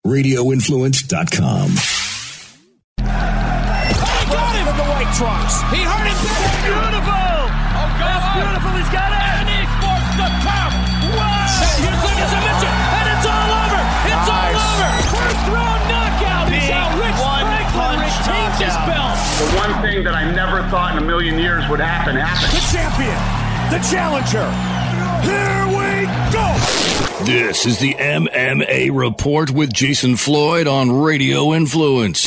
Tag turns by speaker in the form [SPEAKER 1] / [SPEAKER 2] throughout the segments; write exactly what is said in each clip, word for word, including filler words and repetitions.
[SPEAKER 1] radio influence dot com.
[SPEAKER 2] White trunks. He hurt him. Beautiful. Oh, God. That's beautiful. He's got it. And he sports the top. Wow. Here's like a midget. And it's all over. It's nice. all over. First round knockout. Big is how Rich Franklin retains his belt.
[SPEAKER 3] The one thing that I never thought in a million years would happen happened.
[SPEAKER 2] The champion. The challenger. Here we go.
[SPEAKER 1] This is the M M A Report with Jason Floyd on Radio Influence.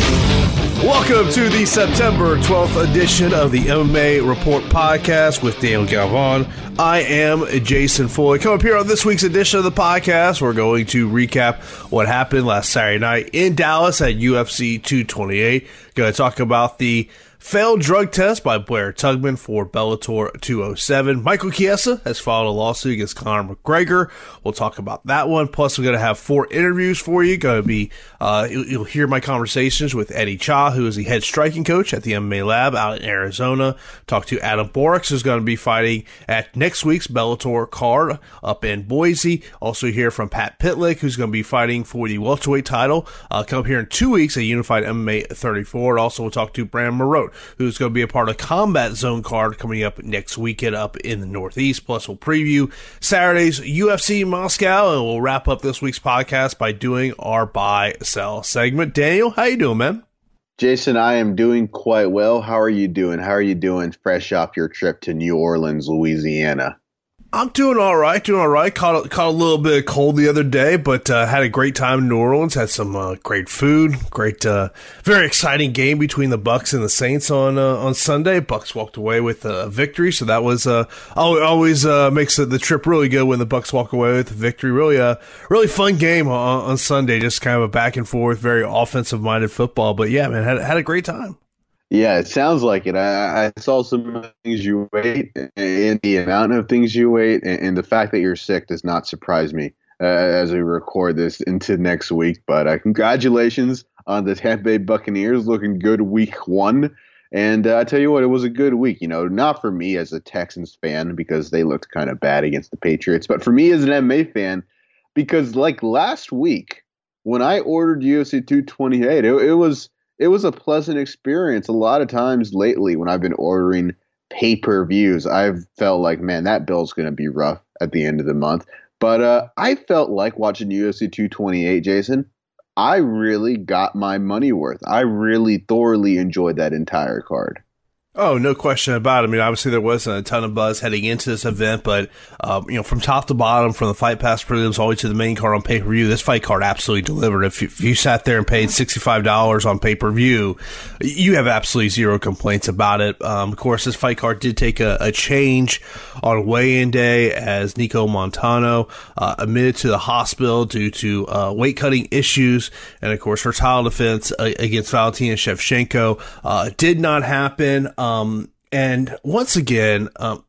[SPEAKER 4] Welcome to the September twelfth edition of the M M A Report podcast with Daniel Galvan. I am Jason Floyd. Come up here on this week's edition of the podcast, we're going to recap what happened last Saturday night in Dallas at U F C two twenty-eight. Going to talk about the failed drug test by Blair Tugman for Bellator two oh seven. Michael Chiesa has filed a lawsuit against Conor McGregor. We'll talk about that one. Plus, we're going to have four interviews for you. Going to be, uh, you'll, you'll hear my conversations with Eddie Cha, who is the head striking coach at the M M A Lab out in Arizona. Talk to Adam Borix, who's going to be fighting at next week's Bellator card up in Boise. Also hear from Pat Pitlick, who's going to be fighting for the welterweight title. Uh, come up here in two weeks at Unified M M A thirty-four. Also, we'll talk to Brandon Marotte, who's going to be a part of Combat Zone card coming up next weekend up in the Northeast. Plus, we'll preview Saturday's U F C Moscow, and we'll wrap up this week's podcast by doing our buy-sell segment. Daniel, how you doing, man?
[SPEAKER 5] Jason, I am doing quite well. How are you doing? How are you doing fresh off your trip to New Orleans, Louisiana?
[SPEAKER 4] I'm doing all right, doing all right. Caught a, caught a little bit of cold the other day, but uh, had a great time in New Orleans. Had some uh, great food, great, uh, very exciting game between the Bucks and the Saints on uh, on Sunday. Bucks walked away with a victory, so that was uh, always uh, makes the trip really good when the Bucks walk away with a victory. Really, a uh, really fun game on, on Sunday. Just kind of a back and forth, very offensive minded football. But yeah, man, had had a great time.
[SPEAKER 5] Yeah, it sounds like it. I, I saw some things you ate, and the amount of things you ate, and, and the fact that you're sick does not surprise me uh, as we record this into next week. But uh, congratulations on the Tampa Bay Buccaneers, looking good week one. And uh, I tell you what, it was a good week. You know, not for me as a Texans fan because they looked kind of bad against the Patriots, but for me as an M M A fan because, like last week when I ordered U F C two twenty-eight, it, it was. It was a pleasant experience. A lot of times lately when I've been ordering pay-per-views, I've felt like, man, that bill's going to be rough at the end of the month. But uh, I felt like watching U F C two twenty-eight, Jason, I really got my money worth. I really thoroughly enjoyed that entire card.
[SPEAKER 4] Oh, no question about it. I mean, obviously there wasn't a ton of buzz heading into this event, but, um, you know, from top to bottom, from the Fight Pass prelims all the way to the main card on pay-per-view, this fight card absolutely delivered. If you, if you sat there and paid sixty-five dollars on pay-per-view, you have absolutely zero complaints about it. Um, of course, this fight card did take a, a change on weigh-in day as Nico Montano uh, admitted to the hospital due to uh, weight-cutting issues. And, of course, her title defense uh, against Valentina Shevchenko uh, did not happen. Um, and once again, um,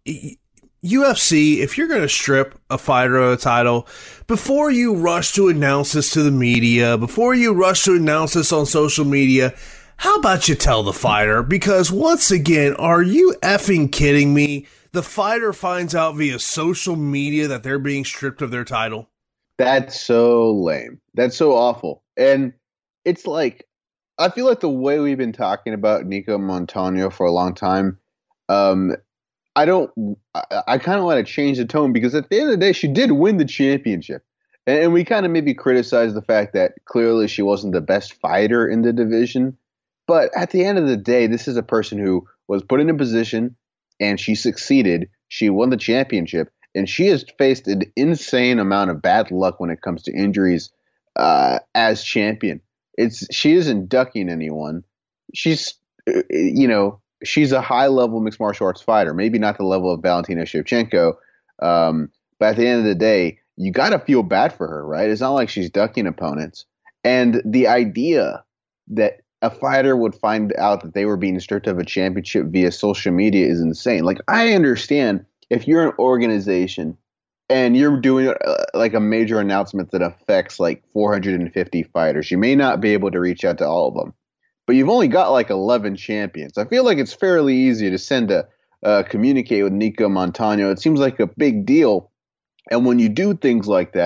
[SPEAKER 4] U F C, if you're going to strip a fighter of a title, before you rush to announce this to the media, before you rush to announce this on social media, how about you tell the fighter? Because once again, are you effing kidding me? The fighter finds out via social media that they're being stripped of their title.
[SPEAKER 5] That's so lame. That's so awful. And it's like, I feel like the way we've been talking about Nico Montano for a long time, um, I don't, I, I kind of want to change the tone because at the end of the day, she did win the championship. And, and we kind of maybe criticize the fact that clearly she wasn't the best fighter in the division. But at the end of the day, this is a person who was put in a position and she succeeded. She won the championship and she has faced an insane amount of bad luck when it comes to injuries uh, as champion. It's she isn't ducking anyone. She's, you know, she's a high-level mixed martial arts fighter. Maybe not the level of Valentina Shevchenko, um, but at the end of the day, you got to feel bad for her, right? It's not like she's ducking opponents. And the idea that a fighter would find out that they were being stripped of a championship via social media is insane. Like, I understand if you're an organization and you're doing uh, like a major announcement that affects like four hundred fifty fighters, you may not be able to reach out to all of them, but you've only got like eleven champions. I feel like it's fairly easy to send a uh, communicate with Nico Montano. It seems like a big deal. And when you do things like that,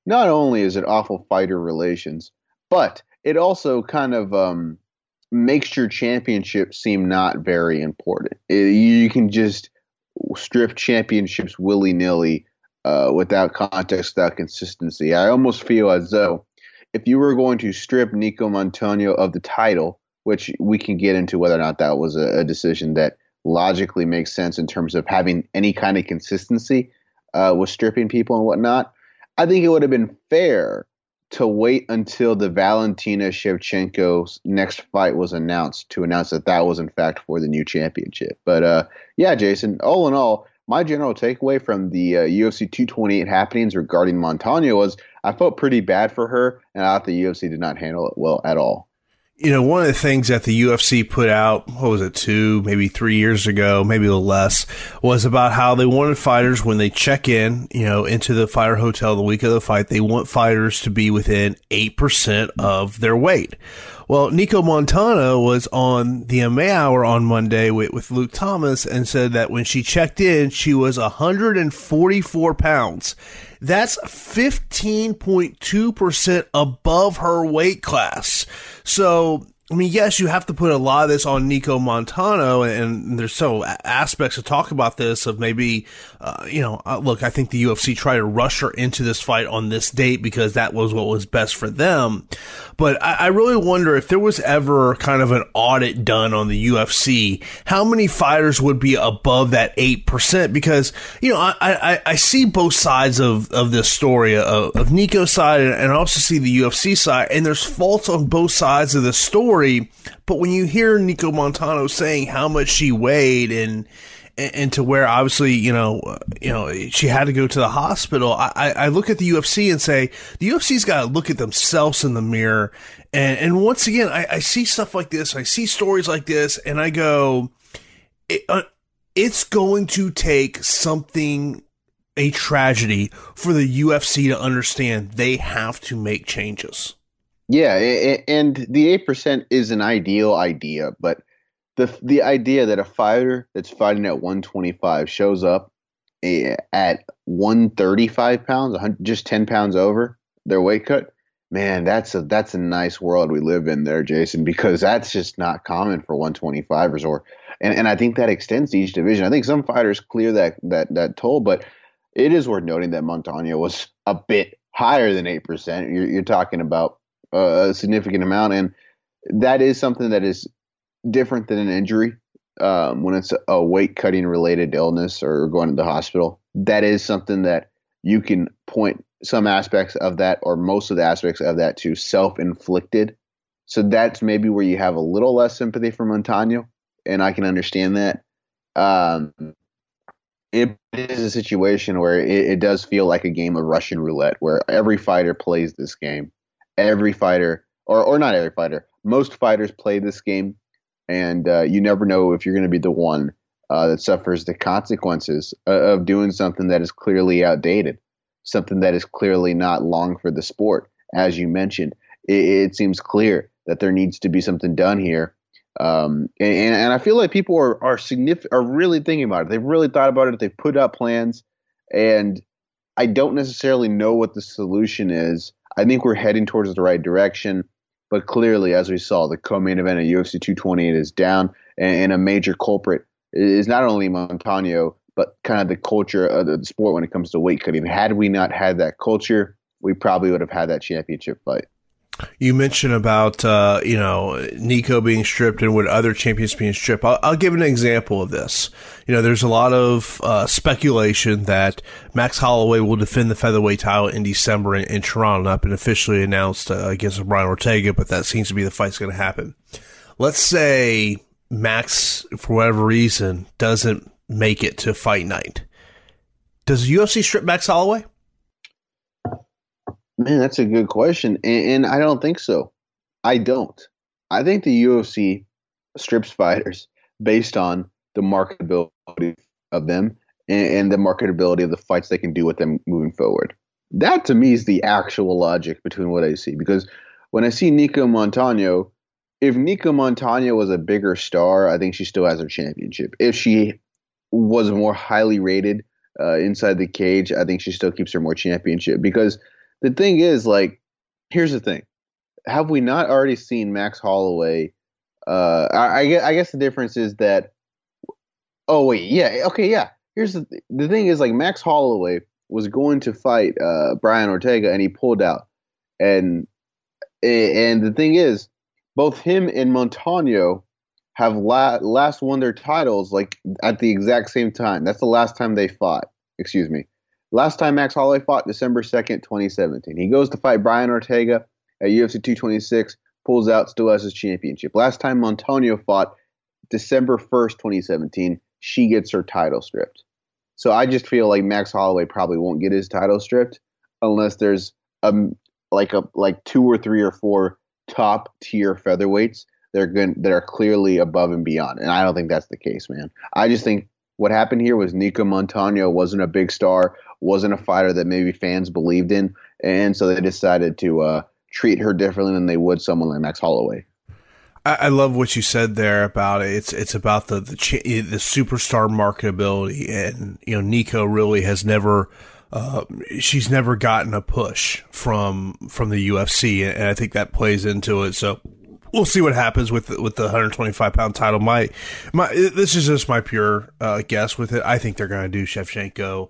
[SPEAKER 5] not only is it awful fighter relations, but it also kind of um, makes your championship seem not very important. It, you can just strip championships willy-nilly uh, without context, without consistency. I almost feel as though if you were going to strip Nico Montano of the title, which we can get into whether or not that was a, a decision that logically makes sense in terms of having any kind of consistency uh, with stripping people and whatnot, I think it would have been fair to wait until the Valentina Shevchenko's next fight was announced to announce that that was in fact for the new championship. But uh, yeah, Jason, all in all, my general takeaway from the uh, U F C two twenty-eight happenings regarding Montano was I felt pretty bad for her, and I thought the U F C did not handle it well at all.
[SPEAKER 4] You know, one of the things that the U F C put out, what was it, two, maybe three years ago, maybe a little less, was about how they wanted fighters when they check in, you know, into the fighter hotel the week of the fight, they want fighters to be within eight percent of their weight. Well, Nico Montano was on the M M A Hour on Monday with, with Luke Thomas and said that when she checked in, she was one hundred forty-four pounds. That's fifteen point two percent above her weight class. So, I mean, yes, you have to put a lot of this on Nico Montano, and there's so aspects to talk about this of maybe, uh, you know, uh, look, I think the U F C tried to rush her into this fight on this date because that was what was best for them. But I, I really wonder if there was ever kind of an audit done on the U F C, how many fighters would be above that eight percent? Because, you know, I, I, I see both sides of, of this story, of, of Nico's side, and, and I also see the U F C side, and there's faults on both sides of the story. But when you hear Nico Montano saying how much she weighed and and to where obviously, you know, you know, she had to go to the hospital, I, I look at the U F C and say the U F C's got to look at themselves in the mirror. And, and once again, I, I see stuff like this, I see stories like this, and I go, it, uh, it's going to take something, a tragedy, for the U F C to understand they have to make changes.
[SPEAKER 5] Yeah, and the eight percent is an ideal idea, but the the idea that a fighter that's fighting at one twenty-five shows up at one thirty-five pounds, just ten pounds over their weight cut, man, that's a that's a nice world we live in there, Jason, because that's just not common for one twenty-fivers, or and, and I think that extends to each division. I think some fighters clear that that that toll, but it is worth noting that Montano was a bit higher than eight percent. You're, you're talking about a significant amount, and that is something that is different than an injury. Um, when it's a weight cutting related illness or going to the hospital, that is something that you can point some aspects of that, or most of the aspects of that, to self-inflicted. So that's maybe where you have a little less sympathy for Montano, and I can understand that. Um, it is a situation where it, it does feel like a game of Russian roulette, where every fighter plays this game. Every fighter, or or not every fighter, most fighters play this game, and uh, you never know if you're going to be the one uh, that suffers the consequences of, of doing something that is clearly outdated, something that is clearly not long for the sport. As you mentioned, it, it seems clear that there needs to be something done here, um, and, and I feel like people are are significant, are really thinking about it. They've really thought about it. They've put out plans, and I don't necessarily know what the solution is. I think we're heading towards the right direction, but clearly, as we saw, the co-main event at U F C two twenty-eight is down, and, and a major culprit is not only Montano, but kind of the culture of the sport when it comes to weight cutting. Had we not had that culture, we probably would have had that championship fight.
[SPEAKER 4] You mentioned about, uh, you know, Nico being stripped and would other champions being stripped. I'll, I'll give an example of this. You know, there's a lot of uh, speculation that Max Holloway will defend the featherweight title in December in, in Toronto. Not been officially announced uh, against Brian Ortega, but that seems to be the fight's going to happen. Let's say Max, for whatever reason, doesn't make it to fight night. Does the U F C strip Max Holloway?
[SPEAKER 5] Man, that's a good question, and, and I don't think so. I don't. I think the U F C strips fighters based on the marketability of them and, and the marketability of the fights they can do with them moving forward. That, to me, is the actual logic between what I see. Because when I see Nico Montano, if Nico Montano was a bigger star, I think she still has her championship. If she was more highly rated uh, inside the cage, I think she still keeps her more championship. Because the thing is, like, here's the thing. Have we not already seen Max Holloway? Uh, I, I, gue- I guess the difference is that, oh, wait, yeah, okay, yeah. Here's the the thing is, like, Max Holloway was going to fight uh, Brian Ortega, and he pulled out. And and the thing is, both him and Montano have la- last won their titles, like, at the exact same time. That's the last time they fought. Excuse me. Last time Max Holloway fought, December second, twenty seventeen. He goes to fight Brian Ortega at U F C two twenty-six, pulls out, still has his championship. Last time Montano fought, December first, twenty seventeen, she gets her title stripped. So I just feel like Max Holloway probably won't get his title stripped unless there's um like a like two or three or four top tier featherweights that are good, that are clearly above and beyond. And I don't think that's the case, man. I just think what happened here was Nico Montano wasn't a big star, wasn't a fighter that maybe fans believed in, and so they decided to uh, treat her differently than they would someone like Max Holloway.
[SPEAKER 4] I, I love what you said there about it. It's it's about the the, ch- the superstar marketability, and you know Nico really has never. Uh, she's never gotten a push from from the U F C, and I think that plays into it. So we'll see what happens with the, with the one twenty-five pound title. My my this is just my pure uh, guess with it. I think they're going to do Shevchenko,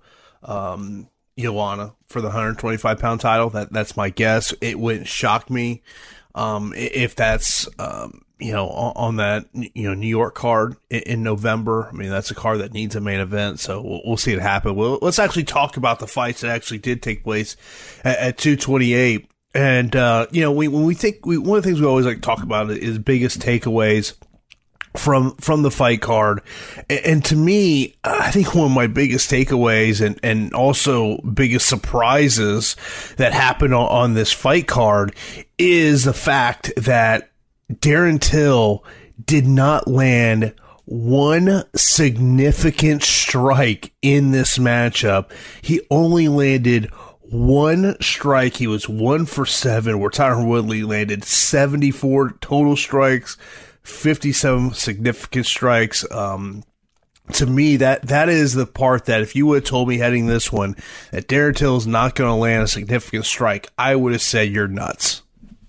[SPEAKER 4] um, Joanna for the one twenty-five pound title. That that's my guess. It wouldn't shock me um, if that's um, you know on, on that you know New York card in, in November. I mean that's a card that needs a main event, so we'll, we'll see it happen. Well, let's actually talk about the fights that actually did take place at, at two twenty-eight. And, uh, you know, we, when we think, we, one of the things we always like to talk about is biggest takeaways from, from the fight card. And, and to me, I think one of my biggest takeaways and, and also biggest surprises that happened on, on this fight card is the fact that Darren Till did not land one significant strike in this matchup. He only landed one strike. He was one for seven, where Tyron Woodley landed seventy-four total strikes, fifty-seven significant strikes. Um, to me, that that is the part that if you would have told me heading this one that Darren Till is not going to land a significant strike, I would have said you're nuts.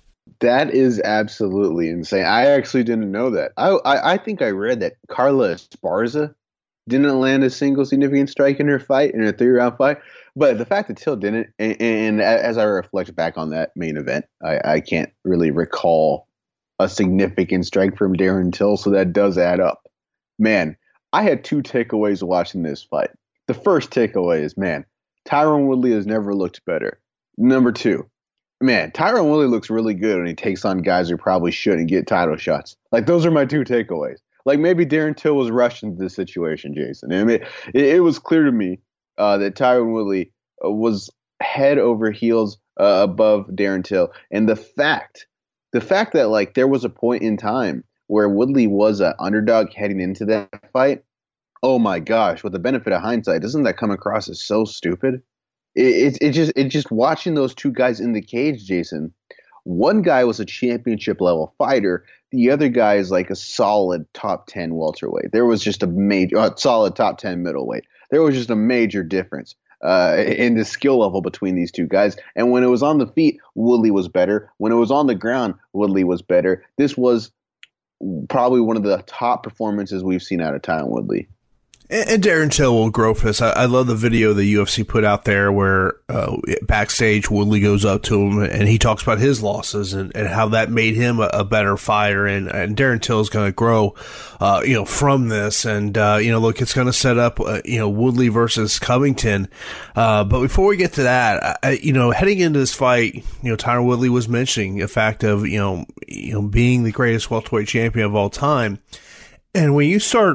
[SPEAKER 5] That is absolutely insane. I actually didn't know that. I I, I think I read that Carla Esparza didn't land a single significant strike in her fight, in her three-round fight. But the fact that Till didn't, and, and as I reflect back on that main event, I, I can't really recall a significant strike from Darren Till, so that does add up. Man, I had two takeaways watching this fight. The first takeaway is, man, Tyron Woodley has never looked better. Number two, man, Tyron Woodley looks really good when he takes on guys who probably shouldn't get title shots. Like, those are my two takeaways. Like, maybe Darren Till was rushed into this situation, Jason. I mean, it, it was clear to me uh, that Tyron Woodley uh, was head over heels uh, above Darren Till. And the fact, the fact that, like, there was a point in time where Woodley was an underdog heading into that fight, oh my gosh, with the benefit of hindsight, doesn't that come across as so stupid? It, it, it just, it just watching those two guys in the cage, Jason. One guy was a championship level fighter. The other guy is like a solid top ten welterweight. There was just a major, uh, solid top ten middleweight. There was just a major difference uh, in the skill level between these two guys. And when it was on the feet, Woodley was better. When it was on the ground, Woodley was better. This was probably one of the top performances we've seen out of Tyron Woodley.
[SPEAKER 4] And Darren Till will grow for this. I, I love the video the U F C put out there where uh, backstage Woodley goes up to him and he talks about his losses and, and how that made him a, a better fighter. And, and Darren Till is going to grow, uh, you know, from this. And, uh, you know, look, it's going to set up, uh, you know, Woodley versus Covington. Uh, but before we get to that, I, you know, heading into this fight, you know, Tyron Woodley was mentioning the fact of, you know, you know, being the greatest welterweight champion of all time. And when you start,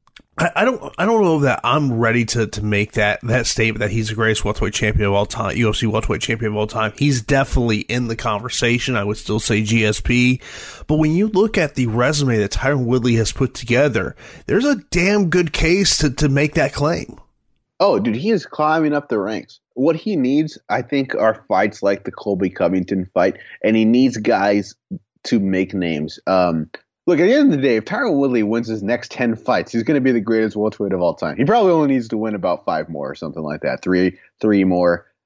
[SPEAKER 4] I don't. I don't know that I'm ready to, to make that, that statement that he's the greatest welterweight champion of all time, U F C welterweight champion of all time. He's definitely in the conversation. I would still say G S P, but when you look at the resume that Tyron Woodley has put together, there's a damn good case to, to make that claim.
[SPEAKER 5] Oh, dude, he is climbing up the ranks. What he needs, I think, are fights like the Colby Covington fight, and he needs guys to make names. Um, Look, at the end of the day, if Tyron Woodley wins his next ten fights, he's going to be the greatest welterweight of all time. He probably only needs to win about five more or something like that, three, three more.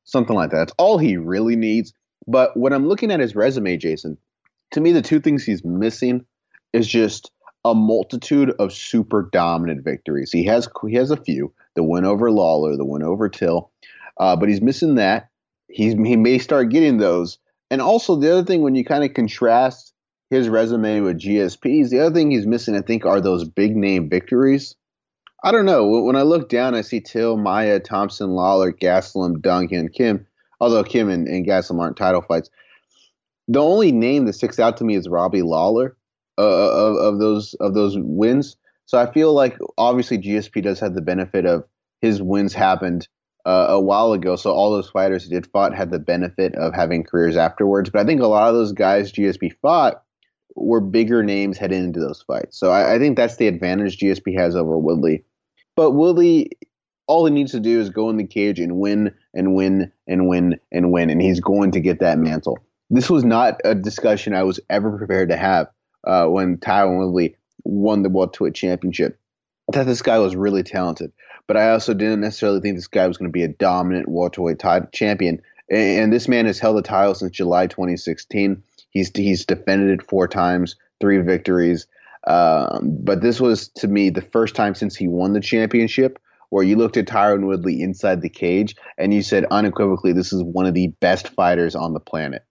[SPEAKER 5] something like that. That's all he really needs. But when I'm looking at his resume, Jason, to me, the two things he's missing is just a multitude of super dominant victories. He has he has a few, the win over Lawler, the win over Till, uh, but he's missing that. He's, he may start getting those. And also the other thing, when you kind of contrast his resume with G S P's, the other thing he's missing, I think, are those big name victories. I don't know. When I look down, I see Till, Maia, Thompson, Lawler, Gastelum, Duncan, Kim, although Kim and, and Gastelum aren't title fights. The only name that sticks out to me is Robbie Lawler uh, of, of those of those wins. So I feel like obviously G S P does have the benefit of his wins happened uh, a while ago. So all those fighters who did fought had the benefit of having careers afterwards. But I think a lot of those guys G S P fought were bigger names heading into those fights. So I, I think that's the advantage G S P has over Woodley. But Woodley, all he needs to do is go in the cage and win and win and win and win, and he's going to get that mantle. This was not a discussion I was ever prepared to have uh, when Tyron Woodley won the welterweight championship. I thought this guy was really talented, but I also didn't necessarily think this guy was going to be a dominant welterweight title champion. And, and this man has held the title since July twenty sixteen. He's he's defended it four times, three victories. Um, but this was, to me, the first time since he won the championship where you looked at Tyron Woodley inside the cage and you said unequivocally, this is one of the best fighters on the planet.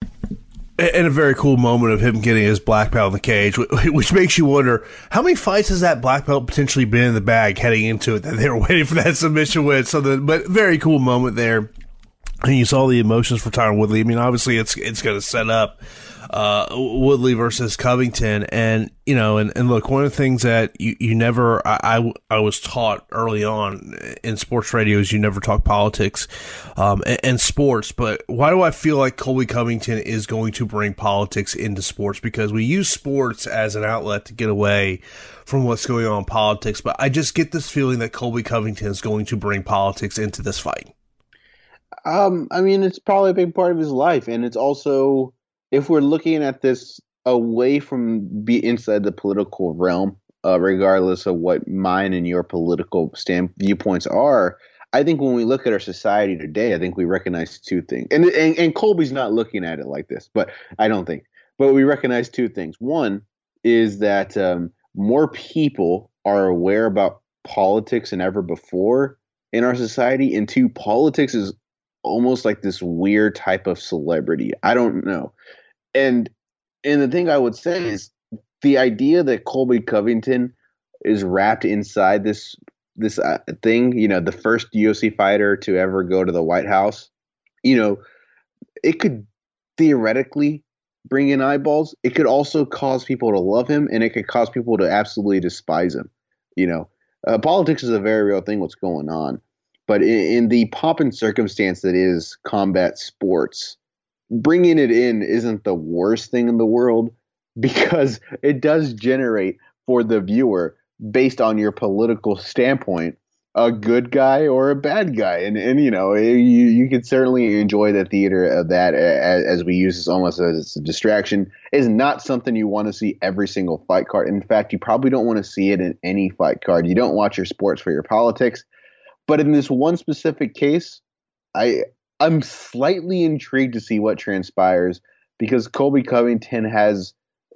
[SPEAKER 4] And a very cool moment of him getting his black belt in the cage, which makes you wonder, how many fights has that black belt potentially been in the bag heading into it that they were waiting for that submission win? So the, but very cool moment there. And you saw the emotions for Tyron Woodley. I mean, obviously it's it's going to set up uh, Woodley versus Covington. And, you know, and, and look, one of the things that you, you never, I, I, I was taught early on in sports radio is you never talk politics um, and, and sports. But why do I feel like Colby Covington is going to bring politics into sports? Because we use sports as an outlet to get away from what's going on in politics. But I just get this feeling that Colby Covington is going to bring politics into this fight.
[SPEAKER 5] Um, I mean, it's probably a big part of his life. And it's also, if we're looking at this away from be inside the political realm, uh, regardless of what mine and your political stand viewpoints are, I think when we look at our society today, I think we recognize two things. And, and, and Colby's not looking at it like this, but I don't think. But we recognize two things. One is that um, more people are aware about politics than ever before in our society. And two, politics is almost like this weird type of celebrity. I don't know. And and the thing I would say is the idea that Colby Covington is wrapped inside this this uh, thing, you know, the first U F C fighter to ever go to the White House, you know, it could theoretically bring in eyeballs. It could also cause people to love him, and it could cause people to absolutely despise him. You know, uh, politics is a very real thing, what's going on. But in, in the pomp and circumstance that is combat sports, bringing it in isn't the worst thing in the world, because it does generate for the viewer, based on your political standpoint, a good guy or a bad guy. And, and you know, you, you can certainly enjoy the theater of that as, as we use this almost as a distraction. It's not something you want to see every single fight card. In fact, you probably don't want to see it in any fight card. You don't watch your sports for your politics. But in this one specific case, I, I'm slightly intrigued to see what transpires, because Colby Covington has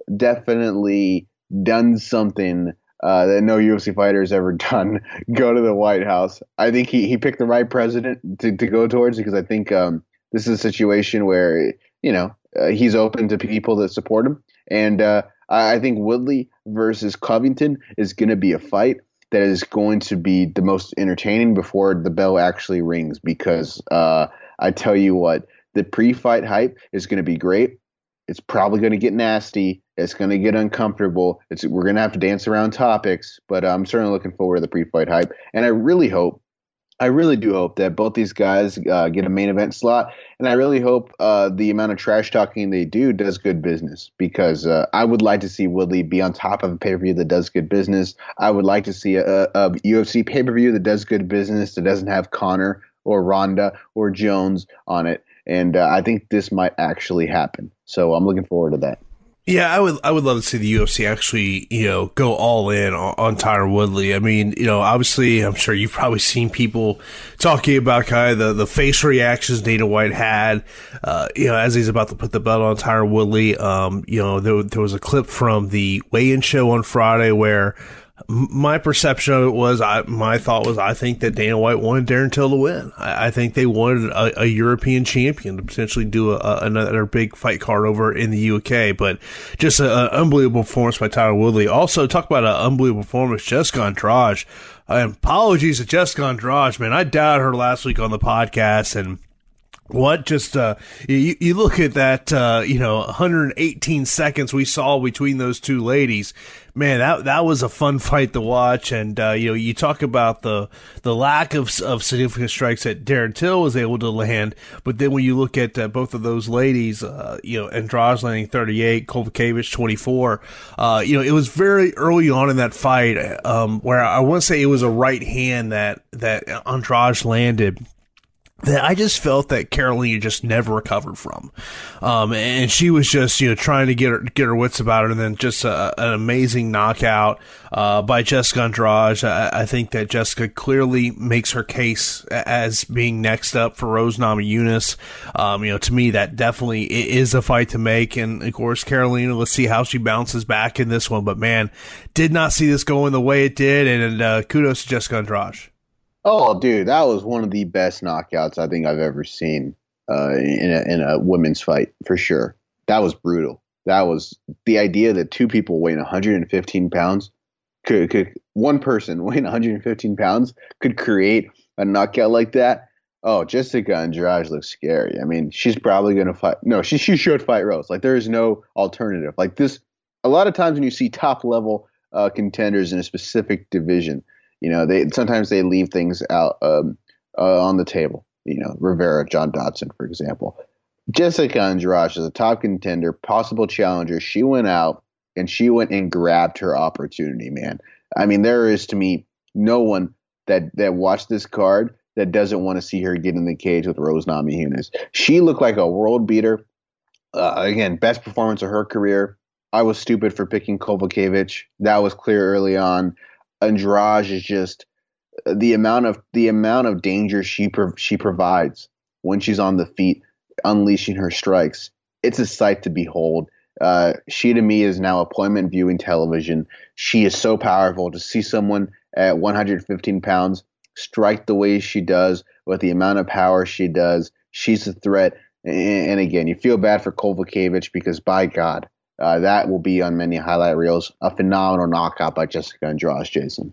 [SPEAKER 5] definitely done something uh, that no U F C fighter has ever done, go to the White House. I think he, he picked the right president to, to go towards, because I think um, this is a situation where, you know, uh, he's open to people that support him. And uh, I, I think Woodley versus Covington is going to be a fight that is going to be the most entertaining before the bell actually rings, because uh, I tell you what, the pre-fight hype is going to be great. It's probably going to get nasty. It's going to get uncomfortable. It's we're going to have to dance around topics, but I'm certainly looking forward to the pre-fight hype. And I really hope, I really do hope that both these guys uh, get a main event slot. And I really hope uh, the amount of trash talking they do does good business, because uh, I would like to see Woodley be on top of a pay-per-view that does good business. I would like to see a, a U F C pay-per-view that does good business, that doesn't have Conor or Ronda or Jones on it. And uh, I think this might actually happen. So I'm looking forward to that.
[SPEAKER 4] Yeah, I would I would love to see the U F C actually, you know, go all in on, on Tyron Woodley. I mean, you know, obviously, I'm sure you've probably seen people talking about kind of the, the face reactions Dana White had, uh, you know, as he's about to put the belt on Tyron Woodley. Um, you know, there, there was a clip from the weigh-in show on Friday where my perception of it was, I, my thought was, I think that Dana White wanted Darren Till to win. I, I think they wanted a, a European champion to potentially do a, a, another big fight card over in the U K. But just an unbelievable performance by Tyron Woodley. Also, talk about an unbelievable performance, Jessica Andrade. Uh, apologies to Jessica Andrade, man. I doubted her last week on the podcast, and what just, uh, you, you look at that, uh, you know, one hundred eighteen seconds we saw between those two ladies. Man, that that was a fun fight to watch. And, uh, you know, you talk about the the lack of of significant strikes that Darren Till was able to land. But then when you look at uh, both of those ladies, uh, you know, Andrade landing thirty-eight, Kovacevic twenty-four, uh, you know, it was very early on in that fight, um, where I want to say it was a right hand that, that Andrade landed, that I just felt that Carolina just never recovered from. Um, and she was just, you know, trying to get her, get her wits about her, and then just a, an amazing knockout, uh, by Jessica Andrade. I, I think that Jessica clearly makes her case as being next up for Rose Namajunas. Um, you know, to me, that definitely is a fight to make. And of course, Carolina, let's see how she bounces back in this one. But man, did not see this going the way it did. And, uh, kudos to Jessica Andrade.
[SPEAKER 5] Oh, dude, that was one of the best knockouts I think I've ever seen uh, in a, in a women's fight, for sure. That was brutal. That was the idea that two people weighing one hundred fifteen pounds could, could one person weighing one hundred fifteen pounds could create a knockout like that. Oh, Jessica Andrade looks scary. I mean, she's probably going to fight. No, she she should fight Rose. Like, there is no alternative. Like this, a lot of times when you see top level uh, contenders in a specific division, you know, they sometimes they leave things out um, uh, on the table. You know, Rivera, John Dodson, for example. Jessica Andrade is a top contender, possible challenger. She went out and she went and grabbed her opportunity, man. I mean, there is, to me, no one that that watched this card that doesn't want to see her get in the cage with Rose Namajunas. She looked like a world beater. Uh, again, best performance of her career. I was stupid for picking Kovacevic. That was clear early on. Andrade is just the amount of the amount of danger she pro- she provides when she's on the feet, unleashing her strikes. It's a sight to behold. Uh, she, to me, is now appointment viewing television. She is so powerful. To see someone at one hundred fifteen pounds strike the way she does, with the amount of power she does, she's a threat. And, and again, you feel bad for Kovacevic because, by God, Uh, that will be on many highlight reels. A phenomenal knockout by Jessica Andrade, Jason.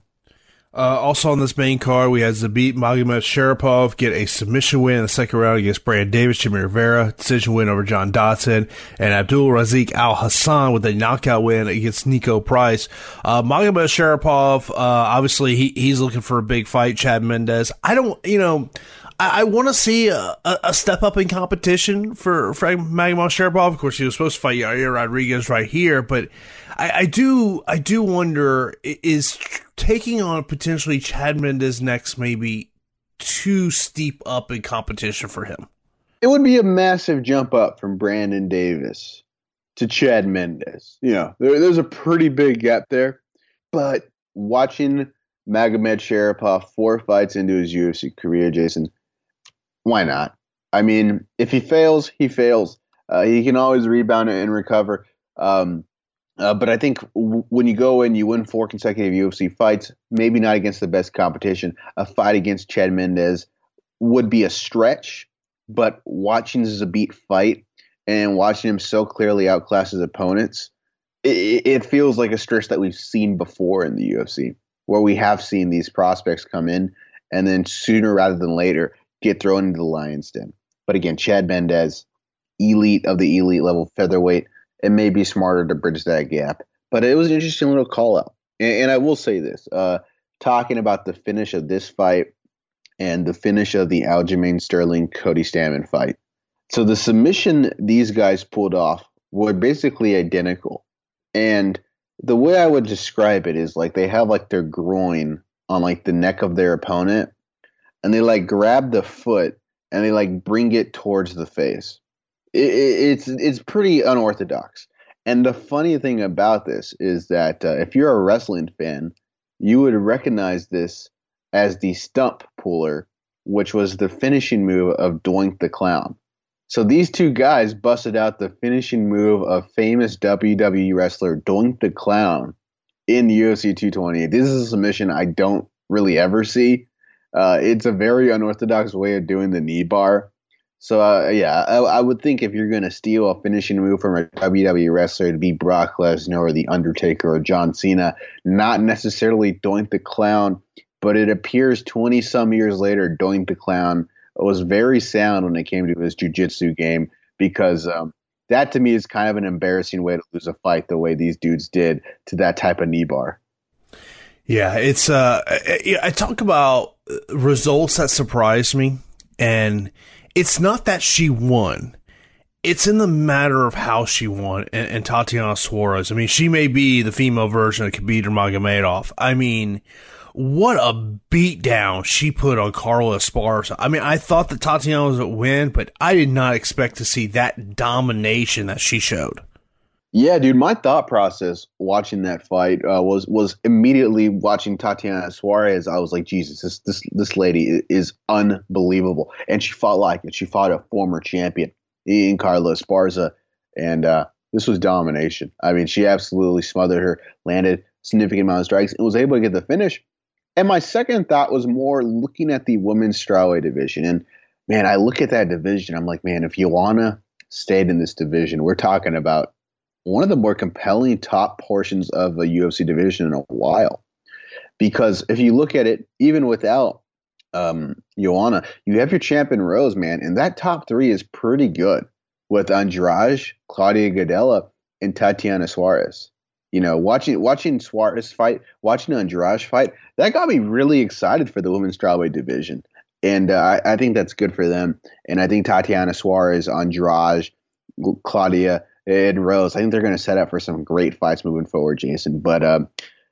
[SPEAKER 4] Uh, also on this main card, we had Zabit Magomedsharipov get a submission win in the second round against Brandon Davis, Jimmy Rivera, decision win over John Dodson, and Abdul Razik Al Hassan with a knockout win against Nico Price. Uh, Magomedsharipov, uh, obviously he, he's looking for a big fight. Chad Mendes. I don't, you know, I, I want to see a, a step up in competition for, for Magomedsharipov. Of course, he was supposed to fight Yair Rodriguez right here, but I, I do, I do wonder, is taking on potentially Chad Mendes next maybe too steep up in competition for him?
[SPEAKER 5] It would be a massive jump up from Brandon Davis to Chad Mendes. You know, there, there's a pretty big gap there. But watching Magomedsharipov four fights into his U F C career, Jason, why not? I mean, if he fails, he fails. Uh, he can always rebound and recover. Um, Uh, but I think w- when you go in, you win four consecutive U F C fights, maybe not against the best competition. A fight against Chad Mendes would be a stretch, but watching Zabit fight and watching him so clearly outclass his opponents, it, it feels like a stretch that we've seen before in the U F C, where we have seen these prospects come in and then sooner rather than later get thrown into the lion's den. But again, Chad Mendes, elite of the elite level featherweight. It may be smarter to bridge that gap. But it was an interesting little call out. And, and I will say this, uh, talking about the finish of this fight and the finish of the Aljamain Sterling Cody Stamann fight. So the submission these guys pulled off were basically identical. And the way I would describe it is like they have like their groin on like the neck of their opponent, and they like grab the foot and they like bring it towards the face. It, it, it's it's pretty unorthodox. And the funny thing about this is that uh, if you're a wrestling fan, you would recognize this as the stump puller, which was the finishing move of Doink the Clown. So these two guys busted out the finishing move of famous W W E wrestler Doink the Clown in U F C two twenty-eight. This is a submission I don't really ever see. Uh, it's a very unorthodox way of doing the knee bar. So, uh, yeah, I, I would think if you're going to steal a finishing move from a W W E wrestler to be Brock Lesnar or The Undertaker or John Cena, not necessarily Doink the Clown, but it appears twenty-some years later, Doink the Clown was very sound when it came to his jiu-jitsu game, because um, that to me is kind of an embarrassing way to lose a fight the way these dudes did to that type of knee bar.
[SPEAKER 4] Yeah, it's uh, I talk about results that surprised me, and it's not that she won. It's in the matter of how she won. And, and Tatiana Suarez, I mean, she may be the female version of Khabib Nurmagomedov. I mean, what a beatdown she put on Carla Esparza. I mean, I thought that Tatiana was a win, but I did not expect to see that domination that she showed.
[SPEAKER 5] Yeah, dude, my thought process watching that fight uh, was was immediately watching Tatiana Suarez. I was like, Jesus, this this this lady is unbelievable, and she fought like it. She fought a former champion in Carla Esparza, and uh, this was domination. I mean, she absolutely smothered her, landed significant amount of strikes, and was able to get the finish. And my second thought was more looking at the women's strawweight division, and man, I look at that division, I'm like, man, if Joanna stayed in this division, we're talking about one of the more compelling top portions of a U F C division in a while. Because if you look at it, even without um, Joanna, you have your champion Rose, man, and that top three is pretty good with Andrade, Claudia Gadelha, and Tatiana Suarez. You know, watching watching Suarez fight, watching Andrade fight, that got me really excited for the women's strawweight division. And uh, I, I think that's good for them. And I think Tatiana Suarez, Andrade, Claudia, and Rose, I think they're going to set up for some great fights moving forward, Jason. But uh,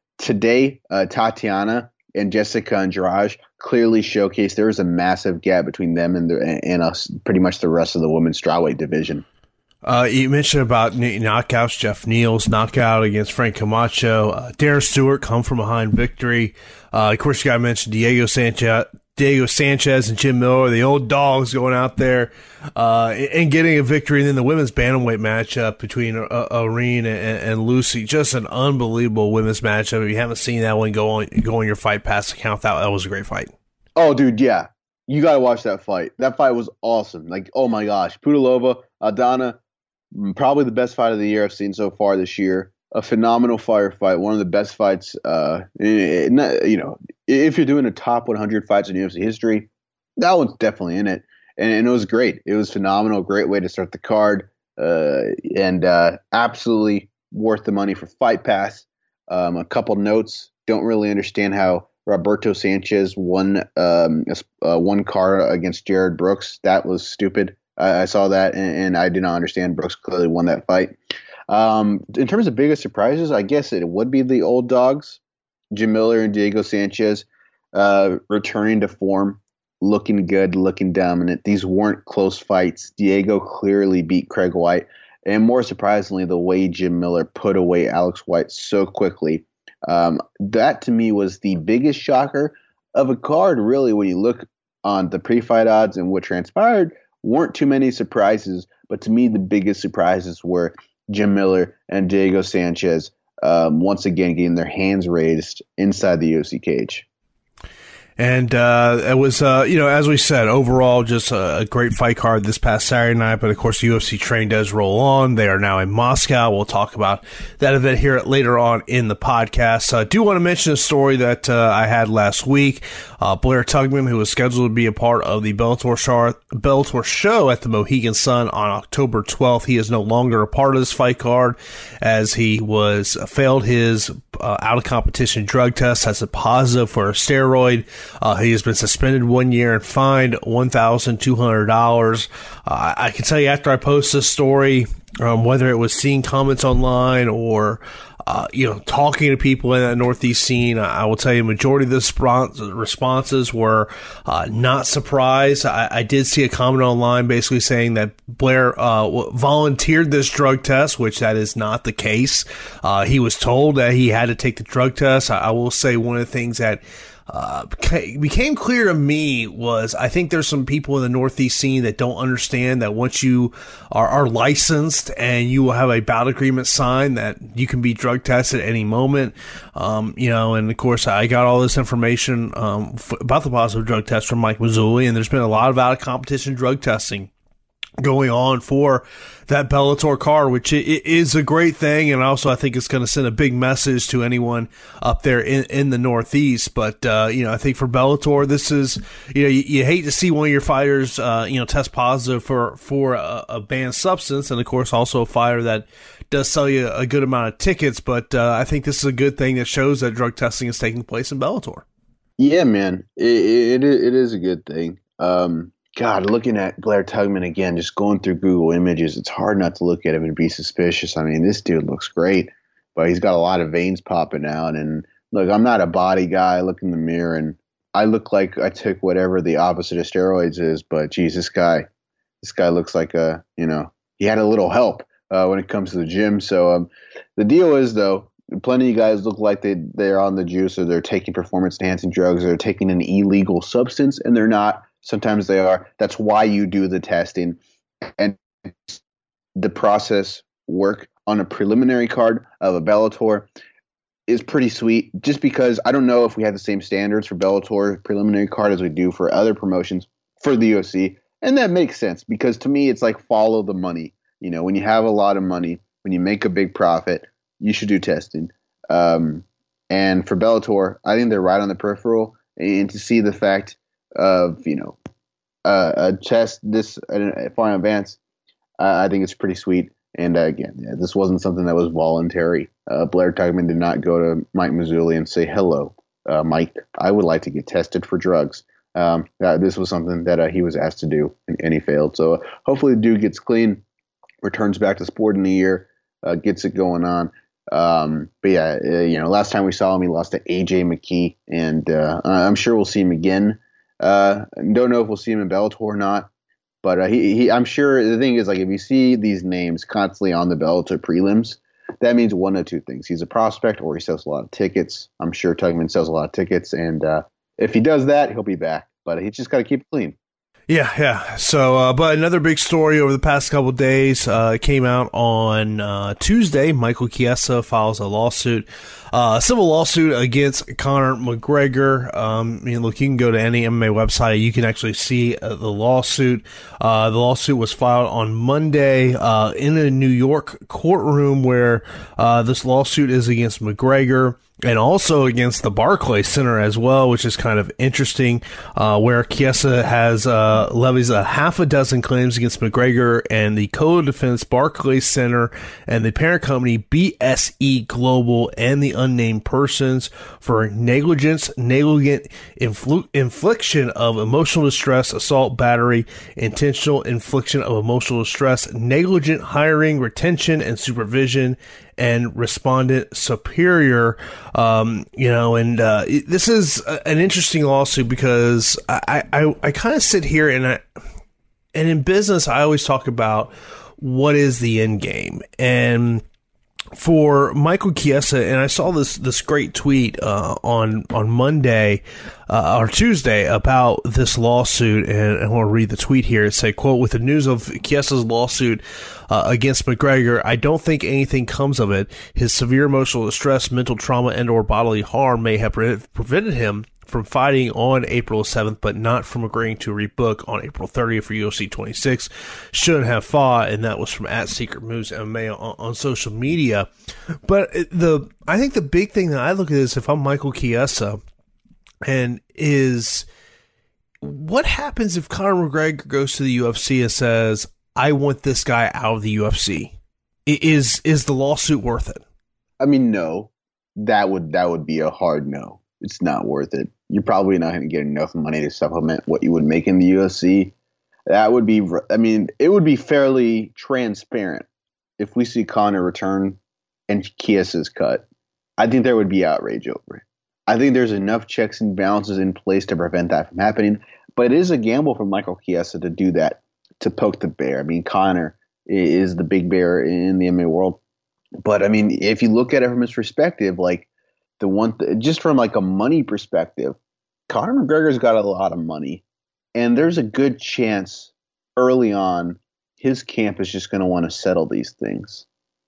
[SPEAKER 5] today, uh, Tatiana and Jessica Andrade clearly showcased there is a massive gap between them and, the, and us, pretty much the rest of the women's strawweight division.
[SPEAKER 4] Uh, you mentioned about knockouts, Jeff Neal's knockout against Frank Camacho, uh, Darren Stewart come from behind victory. Uh, of course, you got to mention Diego Sanchez, Diego Sanchez and Jim Miller, the old dogs going out there uh, and getting a victory. And then the women's bantamweight matchup between uh, Irene and, and Lucy, just an unbelievable women's matchup. If you haven't seen that one, go on, go on your Fight Pass account. That, that was a great fight.
[SPEAKER 5] Oh, dude, yeah. You got to watch that fight. That fight was awesome. Like, oh my gosh. Pudilova, Aldana, probably the best fight of the year I've seen so far this year. A phenomenal firefight, one of the best fights. Uh, you know, if you're doing a top one hundred fights in U F C history, that one's definitely in it, and, and it was great. It was phenomenal, great way to start the card, uh, and uh, absolutely worth the money for Fight Pass. Um, a couple notes: don't really understand how Roberto Sanchez won um, uh, one card against Jared Brooks. That was stupid. I, I saw that, and, and I did not understand. Brooks clearly won that fight. Um, in terms of biggest surprises, I guess it would be the old dogs, Jim Miller and Diego Sanchez, uh, returning to form, looking good, looking dominant. These weren't close fights. Diego clearly beat Craig White, and more surprisingly, the way Jim Miller put away Alex White so quickly. Um, that to me was the biggest shocker of a card, really, when you look on the pre-fight odds and what transpired. Weren't too many surprises, but to me, the biggest surprises were Jim Miller and Diego Sanchez um, once again getting their hands raised inside the U F C cage.
[SPEAKER 4] And uh, it was, uh, you know, as we said, overall just a, a great fight card this past Saturday night. But, of course, the U F C train does roll on. They are now in Moscow. We'll talk about that event here later on in the podcast. I uh, do want to mention a story that uh, I had last week. Uh, Blair Tugman, who was scheduled to be a part of the Bellator show, Bellator show at the Mohegan Sun on October twelfth. He is no longer a part of this fight card as he was uh, failed his uh, out-of-competition drug test, tested positive for a steroid. Uh, he has been suspended one year and fined one thousand two hundred dollars. Uh, I can tell you after I post this story, Um, whether it was seeing comments online or, uh, you know, talking to people in that Northeast scene, I, I will tell you, majority of the response, responses were uh, not surprised. I, I did see a comment online basically saying that Blair uh, volunteered this drug test, which that is not the case. Uh, he was told that he had to take the drug test. I, I will say one of the things that Uh, became clear to me was I think there's some people in the Northeast scene that don't understand that once you are, are licensed and you will have a bout agreement signed that you can be drug tested at any moment. Um, you know, and of course I got all this information um, f- about the positive drug test from Mike Mazzulli, and there's been a lot of out of competition drug testing going on for that Bellator card, which it is a great thing. And also I think it's going to send a big message to anyone up there in, in the Northeast. But, uh, you know, I think for Bellator, this is, you know, you, you hate to see one of your fighters, uh, you know, test positive for, for a, a banned substance. And of course, also a fighter that does sell you a good amount of tickets. But, uh, I think this is a good thing that shows that drug testing is taking place in Bellator.
[SPEAKER 5] Yeah, man, it, it, it is a good thing. Um, God, looking at Blair Tugman again, just going through Google Images, it's hard not to look at him and be suspicious. I mean, this dude looks great, but he's got a lot of veins popping out. And look, I'm not a body guy. I look in the mirror and I look like I took whatever the opposite of steroids is. But geez, this guy, this guy looks like a, you know, he had a little help uh, when it comes to the gym. So um, the deal is, though, plenty of you guys look like they they're on the juice, or they're taking performance enhancing drugs, or they're taking an illegal substance, and they're not. Sometimes they are. That's why you do the testing. And the process work on a preliminary card of a Bellator is pretty sweet, just because I don't know if we have the same standards for Bellator preliminary card as we do for other promotions for the U F C. And that makes sense, because to me, it's like follow the money. You know, when you have a lot of money, when you make a big profit, you should do testing. Um, and for Bellator, I think they're right on the peripheral. And to see the fact of, you know, uh, a test this uh, far in advance, uh, I think it's pretty sweet. And uh, again, yeah, this wasn't something that was voluntary. Uh, Blair Tugman did not go to Mike Mazzulli and say, hello, uh, Mike, I would like to get tested for drugs. Um, uh, this was something that uh, he was asked to do, and, and he failed. So uh, hopefully the dude gets clean, returns back to sport in a year, uh, gets it going on. Um, but yeah, uh, you know, last time we saw him, he lost to A J McKee, and uh, I'm sure we'll see him again. Uh, don't know if we'll see him in Bellator or not, but uh, he, he, I'm sure the thing is, like, if you see these names constantly on the Bellator prelims, that means one of two things: he's a prospect, or he sells a lot of tickets. I'm sure Tugman sells a lot of tickets, and uh, if he does that, he'll be back. But he just got to keep it clean.
[SPEAKER 4] Yeah, yeah. So, uh, but another big story over the past couple of days uh, came out on uh, Tuesday. Michael Chiesa files a lawsuit, uh, a civil lawsuit against Conor McGregor. Um, I mean, look, you can go to any M M A website. You can actually see uh, the lawsuit. Uh, the lawsuit was filed on Monday uh, in a New York courtroom, where uh, this lawsuit is against McGregor and also against the Barclays Center as well, which is kind of interesting, uh, where Chiesa has uh, levies a half a dozen claims against McGregor and the co-defense Barclays Center and the parent company B S E Global and the unnamed persons for negligence, negligent influ- infliction of emotional distress, assault, battery, intentional infliction of emotional distress, negligent hiring, retention, and supervision, and respondent superior. Um, you know, and uh, it, this is a, an interesting lawsuit, because I, I, I kind of sit here and I, and in business, I always talk about what is the end game. And for Michael Chiesa, and I saw this this great tweet uh, on on Monday uh, or Tuesday about this lawsuit, and I want to read the tweet here. It said, quote, "With the news of Chiesa's lawsuit uh, against McGregor, I don't think anything comes of it. His severe emotional distress, mental trauma, and or bodily harm may have pre- prevented him from fighting on April seventh, but not from agreeing to rebook on April thirtieth for U F C twenty-six. Shouldn't have fought," and that was from at Secret Moves M M A on, on social media. But the I think the big thing that I look at is, if I'm Michael Chiesa, and is what happens if Conor McGregor goes to the U F C and says, "I want this guy out of the U F C"? Is is the lawsuit worth it?
[SPEAKER 5] I mean, no. That would that would be a hard no. It's not worth it. You're probably not going to get enough money to supplement what you would make in the U F C. That would be, I mean, it would be fairly transparent if we see Conor return and Chiesa's cut, I think there would be outrage over it. I think there's enough checks and balances in place to prevent that from happening. But it is a gamble for Michael Chiesa to do that, to poke the bear. I mean, Conor is the big bear in the M M A world. But, I mean, if you look at it from his perspective, like the one th- just from like a money perspective, Conor McGregor's got a lot of money. And there's a good chance early on his camp is just going to want to settle these things.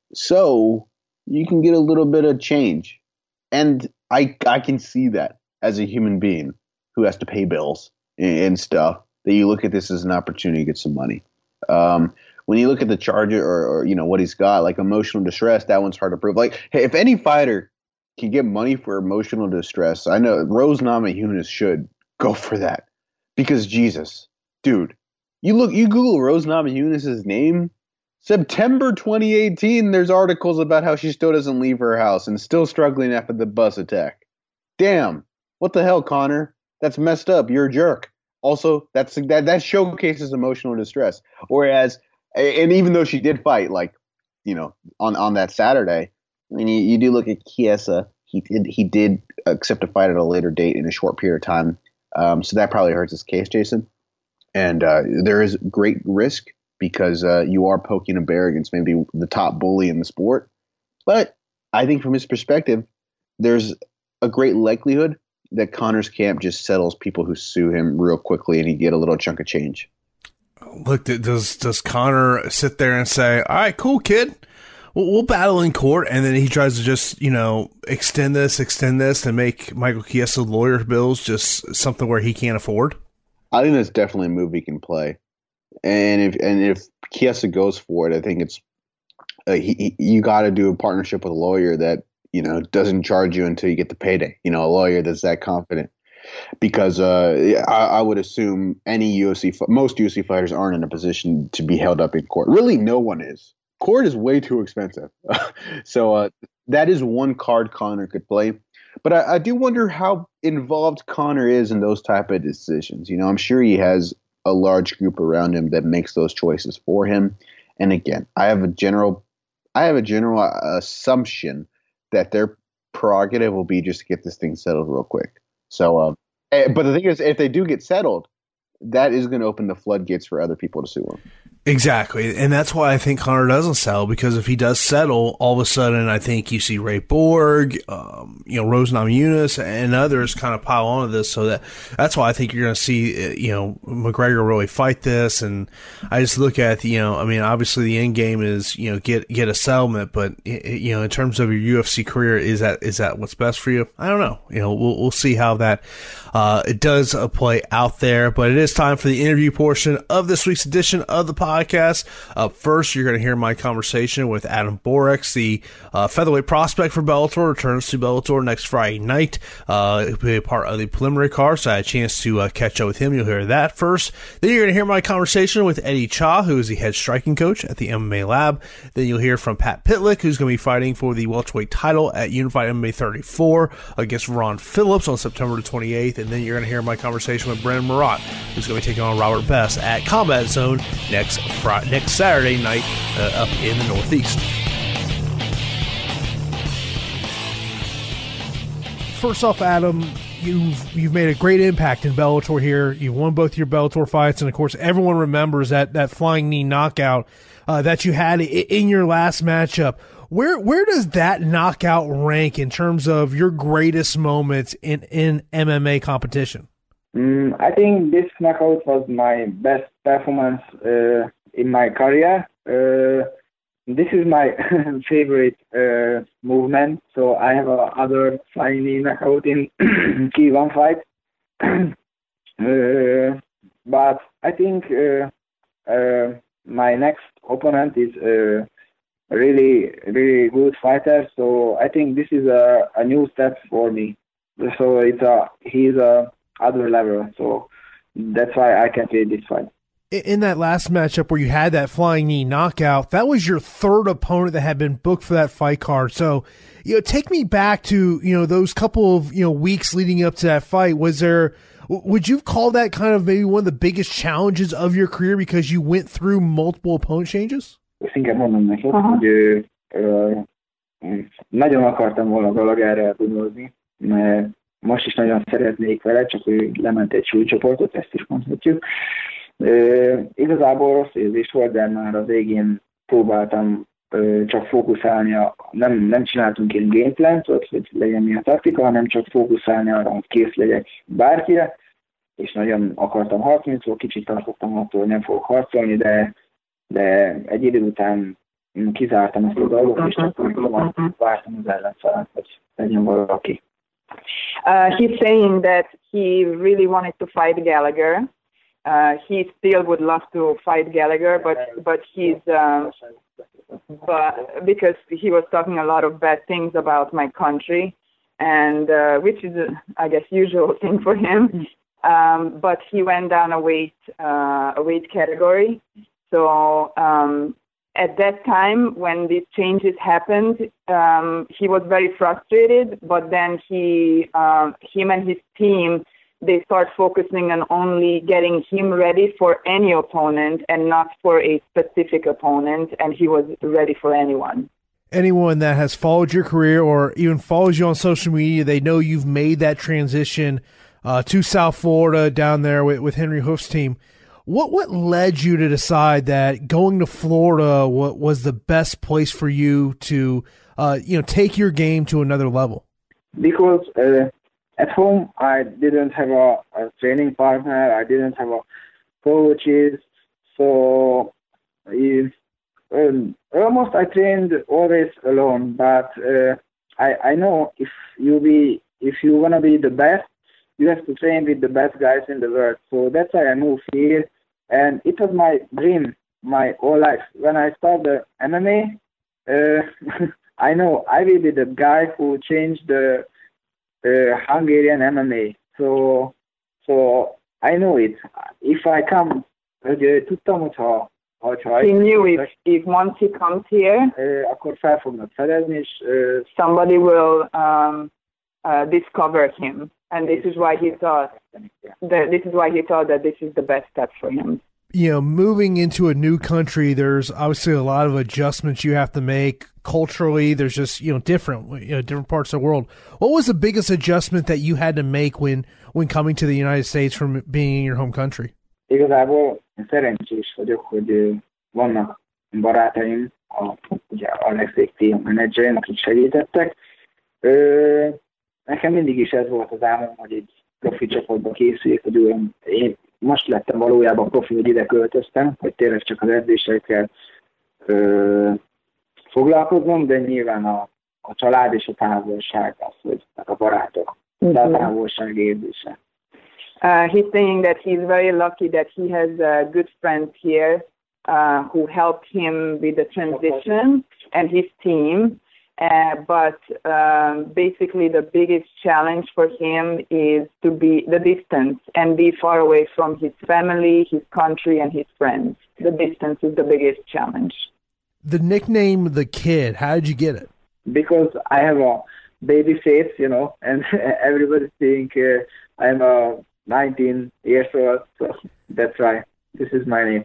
[SPEAKER 5] So you can get a little bit of change. And I I can see that as a human being who has to pay bills and, and stuff, that you look at this as an opportunity to get some money. Um, when you look at the charge or, or, you know, what he's got, like emotional distress, that one's hard to prove. Like, hey, if any fighter can get money for emotional distress, I know Rose Namajunas should go for that. Because Jesus, dude, you look, you Google Rose Namajunas' name, September twenty eighteen, there's articles about how she still doesn't leave her house and still struggling after the bus attack. Damn, what the hell, Conor? That's messed up. You're a jerk. Also, that's that that showcases emotional distress. Whereas, and even though she did fight, like, you know, on, on that Saturday, I mean, you, you do look at Chiesa. He did he did accept a fight at a later date in a short period of time. Um, so that probably hurts his case, Jason. And uh, there is great risk because uh, you are poking a bear against maybe the top bully in the sport. But I think from his perspective, there's a great likelihood that Conor's camp just settles people who sue him real quickly and he get a little chunk of change.
[SPEAKER 4] Look, does does Conor sit there and say, all right, cool, kid, we'll, we'll battle in court, and then he tries to just, you know, extend this, extend this, and make Michael Chiesa lawyer bills just something where he can't afford?
[SPEAKER 5] I think that's definitely a move he can play. And if and if Chiesa goes for it, I think it's uh, he, he, you got to do a partnership with a lawyer that, you know, doesn't charge you until you get the payday. You know, a lawyer that's that confident. Because uh, I, I would assume any U F C, most U F C fighters aren't in a position to be held up in court. Really, no one is. Court is way too expensive. so uh, that is one card Conor could play. But I, I do wonder how involved Conor is in those type of decisions. You know, I'm sure he has a large group around him that makes those choices for him. And again, I have a general, I have a general assumption that their prerogative will be just to get this thing settled real quick. So, uh, but the thing is, if they do get settled, that is going to open the floodgates for other people to sue him.
[SPEAKER 4] Exactly. And that's why I think Conor doesn't settle, because if he does settle, all of a sudden I think you see Ray Borg, um, you know, Rose Namajunas and others kind of pile onto this. So that that's why I think you're going to see, you know, McGregor really fight this. And I just look at, you know, I mean, obviously the end game is, you know, get, get a settlement, but you know, in terms of your U F C career, is that, is that what's best for you? I don't know. You know, we'll, we'll see how that, uh, it does uh, play out there, but it is time for the interview portion of this week's edition of the podcast. Podcast. Up first, you're going to hear my conversation with Adam Borics, the uh, featherweight prospect for Bellator, returns to Bellator next Friday night. Uh, he'll be a part of the preliminary card, so I had a chance to uh, catch up with him. You'll hear that first. Then you're going to hear my conversation with Eddie Cha, who is the head striking coach at the M M A Lab. Then you'll hear from Pat Pitlick, who's going to be fighting for the welterweight title at Unified M M A thirty-four against Ron Phillips on September twenty-eighth. And then you're going to hear my conversation with Brendan Marat, who's going to be taking on Robert Best at Combat Zone next Friday, next Saturday night uh, up in the Northeast. First off, Adam, you've you've made a great impact in Bellator here. You've won both your Bellator fights, and of course, everyone remembers that that flying knee knockout uh, that you had in your last matchup. Where where does that knockout rank in terms of your greatest moments in, in M M A competition?
[SPEAKER 6] Mm, I think this knockout was my best performance uh, in my career. Uh, this is my favorite uh, movement. So I have a other flying knee knockout in K one fight. uh, but I think uh, uh, my next opponent is a really, really good fighter. So I think this is a, a new step for me. So it's a he's a other level. So that's why I can say this fight.
[SPEAKER 4] In that last matchup where you had that flying knee knockout, that was your third opponent that had been booked for that fight card. So, you know, take me back to, you know, those couple of, you know, weeks leading up to that fight. Was there, would you call that kind of maybe one of the biggest challenges of your career because you went through multiple opponent changes?
[SPEAKER 6] ezt inkább mondom neked,
[SPEAKER 7] Aha.
[SPEAKER 6] hogy ö, ö, nagyon akartam volna Gallagherre elbúnyolni, mert most is nagyon szeretnék vele, csak ő lement egy súlycsoportot, ezt is mondhatjuk. Ö, igazából rossz érzés volt, de már az végén próbáltam ö, csak fókuszálni, a, nem, nem csináltunk ilyen gameplant, hogy legyen mi a taktika, hanem csak fókuszálni arra, hogy kész legyek bárkire, és nagyon akartam harcolni, szóval kicsit tartottam attól, hogy nem fogok harcolni, de, de egy idő után kizártam ezt a dolgot, és csak vártam az ellenfelet, hogy legyen valaki.
[SPEAKER 7] Uh, he's saying that he really wanted to fight Gallagher. Uh, he still would love to fight Gallagher, but but he's uh, but because he was talking a lot of bad things about my country, and uh, which is a, I guess usual thing for him. Um, but he went down a weight uh, a weight category. So um, at that time, when these changes happened, um, he was very frustrated. But then he uh, him and his team, they start focusing on only getting him ready for any opponent and not for a specific opponent, and he was ready for anyone.
[SPEAKER 8] Anyone that has followed your career or even follows you on social media, they know you've made that transition uh, to South Florida down there with, with Henry Hoof's team. What what led you to decide that going to Florida what was the best place for you to uh, you know take your game to another level?
[SPEAKER 6] Because uh, at home, I didn't have a, a training partner. I didn't have a coaches. So if, um, almost I trained always alone. But uh, I I know if you be if you wanna be the best, you have to train with the best guys in the world. So that's why I moved here, and it was my dream my whole life. When I started the M M A, uh, I know I will be the guy who changed the Uh, Hungarian M M A. So, so I know it. If I come, hogy tudtam, hogyha, hogyha
[SPEAKER 7] He knew if, if once he comes here,
[SPEAKER 6] uh, akkor fel fognak fedezni, és uh,
[SPEAKER 7] somebody will um, uh, discover him, and this is why he thought that this is why he thought that this is the best step for him.
[SPEAKER 8] You know, moving into a new country, there's obviously a lot of adjustments you have to make culturally. There's just, you know, different, you know, different parts of the world. What was the biggest adjustment that you had to make when, when coming to the United States from being in your home country?
[SPEAKER 6] Igazából szerencsés vagyok, hogy vannak barátaim, a, ugye Alexék team menedzserem, akik segítettek. Ö, nekem mindig is ez volt az álmom, hogy egy profi csapatba készüljek, hogy olyan, én most lettem valójában profi, hogy ide költöztem, hogy tényleg csak az edzésekkel ö, foglalkozom, de nyilván a, a család és a távolság az, hogy a barátok, de a távolság érzése.
[SPEAKER 7] Uh, he's saying that he's very lucky that he has uh, good friends here uh, who helped him with the transition and his team. Uh, but um, basically the biggest challenge for him is to be the distance and be far away from his family, his country, and his friends. The distance is the biggest challenge.
[SPEAKER 8] The nickname The Kid, how did you get it?
[SPEAKER 6] Because I have a baby face, you know, and everybody think uh, I'm a nineteen years old, so that's why this is my name.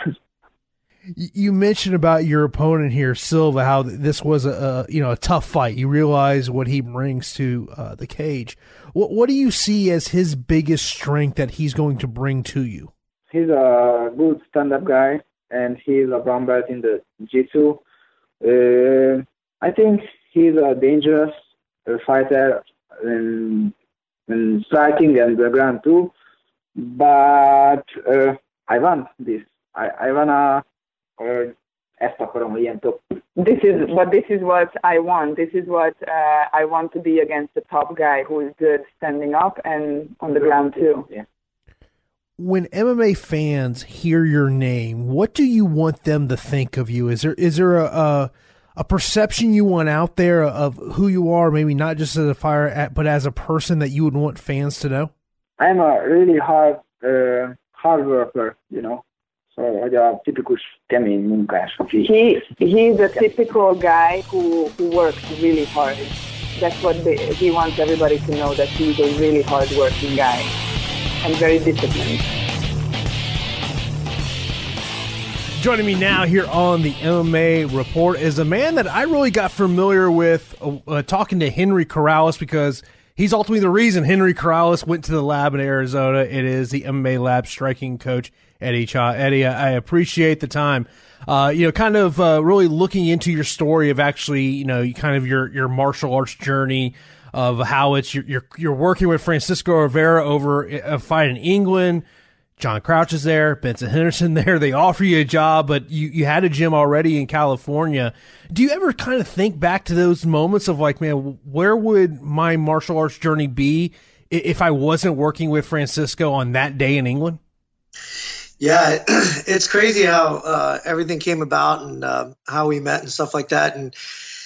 [SPEAKER 8] You mentioned about your opponent here, Silva, how this was a, a you know a tough fight. You realize what he brings to uh, the cage. What what do you see as his biggest strength that he's going to bring to you?
[SPEAKER 6] He's a good stand-up guy, and he's a brown belt in the jiu-jitsu. Uh, I think he's a dangerous uh, fighter in, in striking and the ground too. But uh, I want this. I I wanna. Uh, ezt akarom, hogy ilyen top.
[SPEAKER 7] This is, but this is what I want. This is what uh, I want to be against the top guy who is good standing up and on the ground too.
[SPEAKER 6] Yeah.
[SPEAKER 8] When M M A fans hear your name, what do you want them to think of you? Is there is there a a, a perception you want out there of who you are, maybe not just as a fighter, but as a person that you would want fans to know?
[SPEAKER 6] I'm a really hard uh, hard worker, you know. Szóval, hogy a tipikus kemény munkás.
[SPEAKER 7] He he's a typical guy who, who works really hard. That's what they, he wants everybody to know, that he's a really hard-working guy and very disciplined.
[SPEAKER 8] Joining me now here on the M M A Report is a man that I really got familiar with uh, uh, talking to Henry Corrales, because he's ultimately the reason Henry Corrales went to the lab in Arizona. It is the M M A Lab striking coach, Eddie Cha. Eddie, I appreciate the time. Uh, you know, kind of uh, really looking into your story of actually, you know, kind of your, your martial arts journey, of how it's you're, you're, you're working with Francisco Rivera over a fight in England. John Crouch is there, Benson Henderson there. They offer you a job, but you, you had a gym already in California. Do you ever kind of think back to those moments of like, man, where would my martial arts journey be if I wasn't working with Francisco on that day in England?
[SPEAKER 9] Yeah, it's crazy how uh, everything came about and uh, how we met and stuff like that. And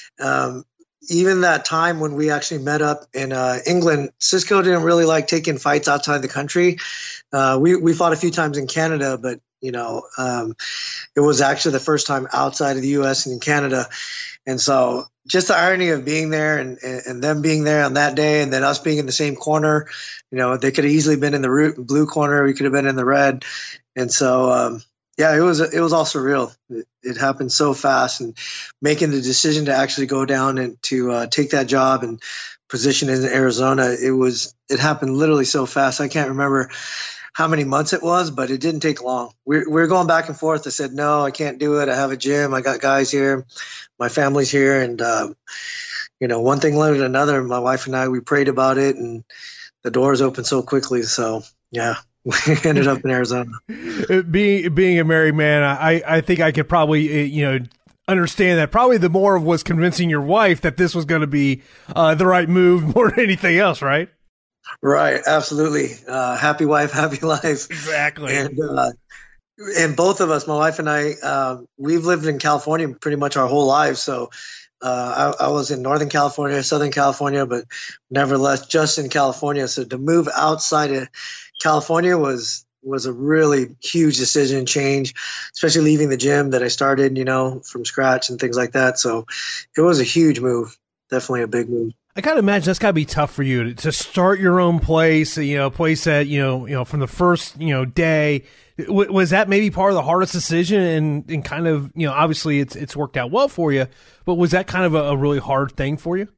[SPEAKER 9] um, even that time when we actually met up in uh, England, Cisco didn't really like taking fights outside the country. Uh, we, we fought a few times in Canada, but, you know, um, it was actually the first time outside of the U S and in Canada. And so just the irony of being there and, and, and them being there on that day, and then us being in the same corner, you know, they could have easily been in the root, blue corner. We could have been in the red. And so, um, yeah, it was, it was all surreal. It, it happened so fast, and making the decision to actually go down and to uh, take that job and position in Arizona, it was, it happened literally so fast. I can't remember how many months it was, but it didn't take long. We, we were going back and forth. I said, no, I can't do it. I have a gym. I got guys here. My family's here. And, um, you know, one thing led to another. My wife and I, we prayed about it, and the doors opened so quickly. So, yeah, we ended up in Arizona.
[SPEAKER 8] Being, being a married man, I, I think I could probably, you know, understand that. Probably the more of was convincing your wife that this was going to be uh, the right move more than anything else, right?
[SPEAKER 9] Right, absolutely. Uh, happy wife, happy life.
[SPEAKER 8] Exactly.
[SPEAKER 9] And uh, and both of us, my wife and I, uh, we've lived in California pretty much our whole lives. So uh, I, I was in Northern California, Southern California, but nevertheless just in California. So to move outside of California was was a really huge decision change, especially leaving the gym that I started, you know, from scratch and things like that. So it was a huge move, definitely a big move.
[SPEAKER 8] I gotta imagine that's gotta be tough for you to, to start your own place, you know, a place that, you know, you know, from the first, you know, day. W- was that maybe part of the hardest decision, and, and kind of, you know, obviously it's, it's worked out well for you, but was that kind of a, a really hard thing for you?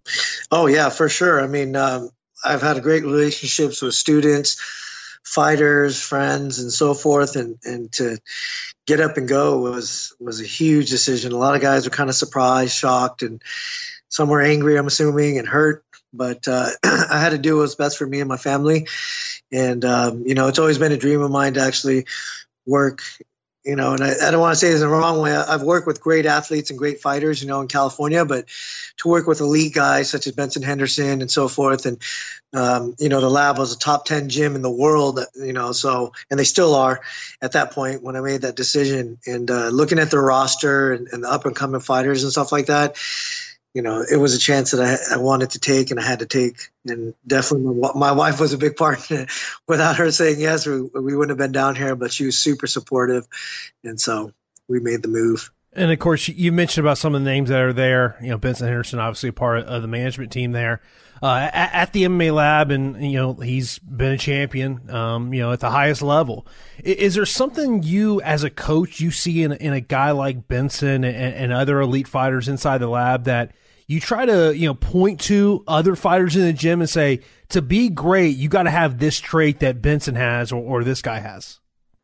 [SPEAKER 9] Oh yeah, for sure. I mean, um, I've had great relationships with students, fighters, friends, and so forth. And, and to get up and go was, was a huge decision. A lot of guys were kind of surprised, shocked, and some were angry, I'm assuming, and hurt. But uh, I had to do what was best for me and my family. And, um, you know, it's always been a dream of mine to actually work, you know, and I, I don't want to say this in the wrong way. I've worked with great athletes and great fighters, you know, in California, but to work with elite guys such as Benson Henderson and so forth. And, um, you know, the lab was a top ten gym in the world, you know, so, and they still are at that point when I made that decision. And uh, looking at the roster and, and the up and coming fighters and stuff like that, you know, it was a chance that I, I wanted to take and I had to take. And definitely my, my wife was a big part in it. Without her saying yes, we, we wouldn't have been down here, but she was super supportive. And so we made the move.
[SPEAKER 8] And of course, you mentioned about some of the names that are there. You know, Benson Henderson, obviously a part of the management team there uh, at, at the M M A Lab, and you know he's been a champion. Um, you know, at the highest level. Is, is there something you, as a coach, you see in in a guy like Benson and, and other elite fighters inside the lab that you try to you know point to other fighters in the gym and say, to be great, you got to have this trait that Benson has or, or this guy has?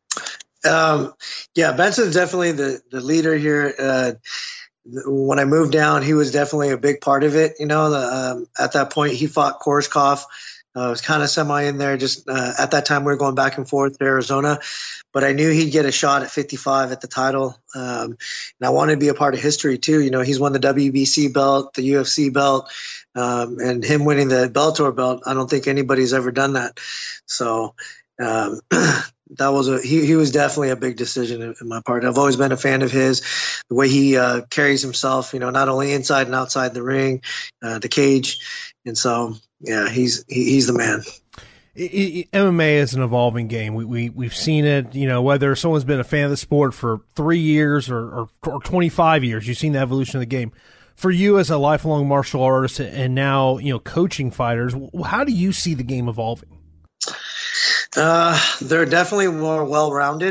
[SPEAKER 9] Um, yeah, Benson's definitely the, the leader here. Uh, when I moved down, he was definitely a big part of it. You know, the, um, at that point he fought Koreshkov. Uh, was kind of semi in there. Just uh, at that time we were going back and forth to Arizona, but I knew he'd get a shot at fifty-five at the title. Um, and I wanted to be a part of history too. You know, he's won the W B C belt, the U F C belt, um, and him winning the Bellator belt. I don't think anybody's ever done that. So, um, that was a he, he was definitely a big decision in, in my part. I've always been a fan of his, the way he uh, carries himself, you know, not only inside and outside the ring, uh, the cage. And so, yeah, he's he, he's the man.
[SPEAKER 8] It, it, M M A is an evolving game. We, we, we've seen it, you know, whether someone's been a fan of the sport for three years or, or, or twenty-five years, you've seen the evolution of the game. For you as a lifelong martial artist and now, you know, coaching fighters, how do you see the game evolving?
[SPEAKER 9] Uh, they're definitely more well-rounded.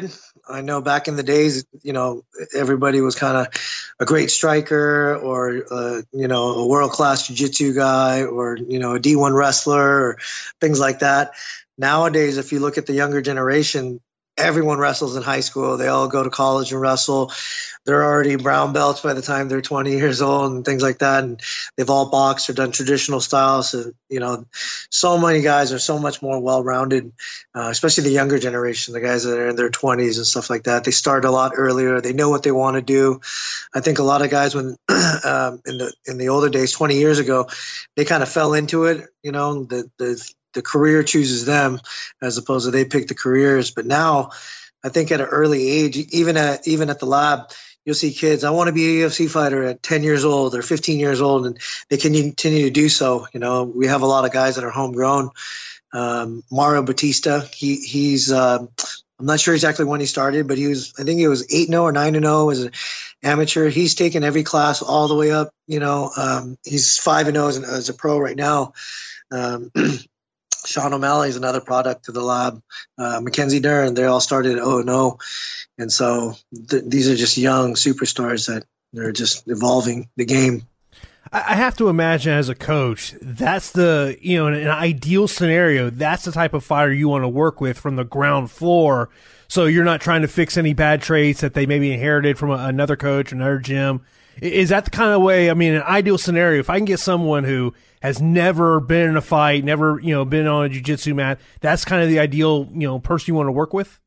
[SPEAKER 9] I know back in the days, you know, everybody was kind of a great striker or, uh, you know, a world-class jiu-jitsu guy or, you know, a D one wrestler or things like that. Nowadays, if you look at the younger generation, everyone wrestles in high school. They all go to college and wrestle. They're already brown belts by the time they're twenty years old and things like that. And they've all boxed or done traditional styles. So, you know, so many guys are so much more well-rounded, uh, especially the younger generation, the guys that are in their twenties and stuff like that. They start a lot earlier. They know what they want to do. I think a lot of guys when um, in the in the older days, twenty years ago, they kind of fell into it. You know, the the the career chooses them as opposed to they pick the careers. But now, I think at an early age, even at even at the lab, you'll see kids, I want to be a U F C fighter at ten years old or fifteen years old, and they can continue to do so. You know, we have a lot of guys that are homegrown. Um, Mario Batista, he he's um, I'm not sure exactly when he started, but he was I think he was eight and oh or nine and oh as an amateur. He's taken every class all the way up. You know, um, he's five and oh as, as a pro right now. Um, Sean O'Malley is another product to the lab. Uh, Mackenzie Dern, they all started at oh and oh. And so th- these are just young superstars that they're just evolving the game.
[SPEAKER 8] I have to imagine as a coach, that's the, you know, in an ideal scenario, that's the type of fighter you want to work with from the ground floor. So you're not trying to fix any bad traits that they maybe inherited from a, another coach, another gym. Is that the kind of way, I mean, an ideal scenario, if I can get someone who has never been in a fight, never, you know, been on a jiu-jitsu mat, that's kind of the ideal, you know, person you want to work with?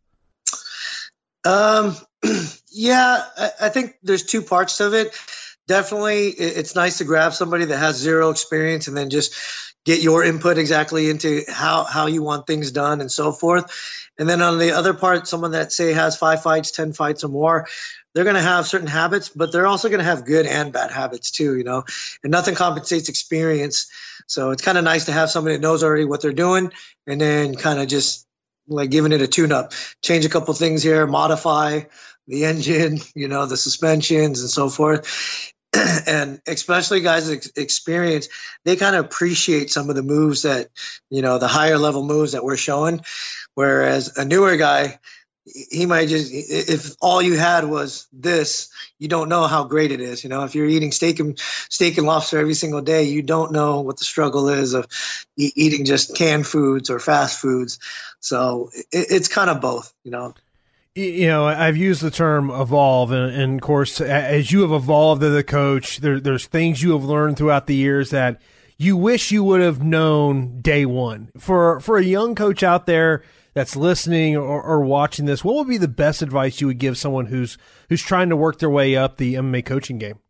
[SPEAKER 9] Um, yeah, I, I think there's two parts of it. Definitely, it's nice to grab somebody that has zero experience and then just get your input exactly into how, how you want things done and so forth. And then on the other part, someone that, say, has five fights, ten fights or more, they're going to have certain habits, but they're also going to have good and bad habits too, you know, and nothing compensates experience. So it's kind of nice to have somebody that knows already what they're doing and then kind of just like giving it a tune-up, change a couple things here, modify the engine, you know, the suspensions and so forth. And especially guys with experience, they kind of appreciate some of the moves that, you know, the higher level moves that we're showing. Whereas a newer guy, he might just, if all you had was this, you don't know how great it is. You know, if you're eating steak and steak and lobster every single day, you don't know what the struggle is of e- eating just canned foods or fast foods. So it, it's kind of both, you know.
[SPEAKER 8] You know, I've used the term evolve, and, and of course, as you have evolved as a coach, there, there's things you have learned throughout the years that you wish you would have known day one. For for a young coach out there that's listening or, or watching this, what would be the best advice you would give someone who's who's trying to work their way up the M M A coaching game?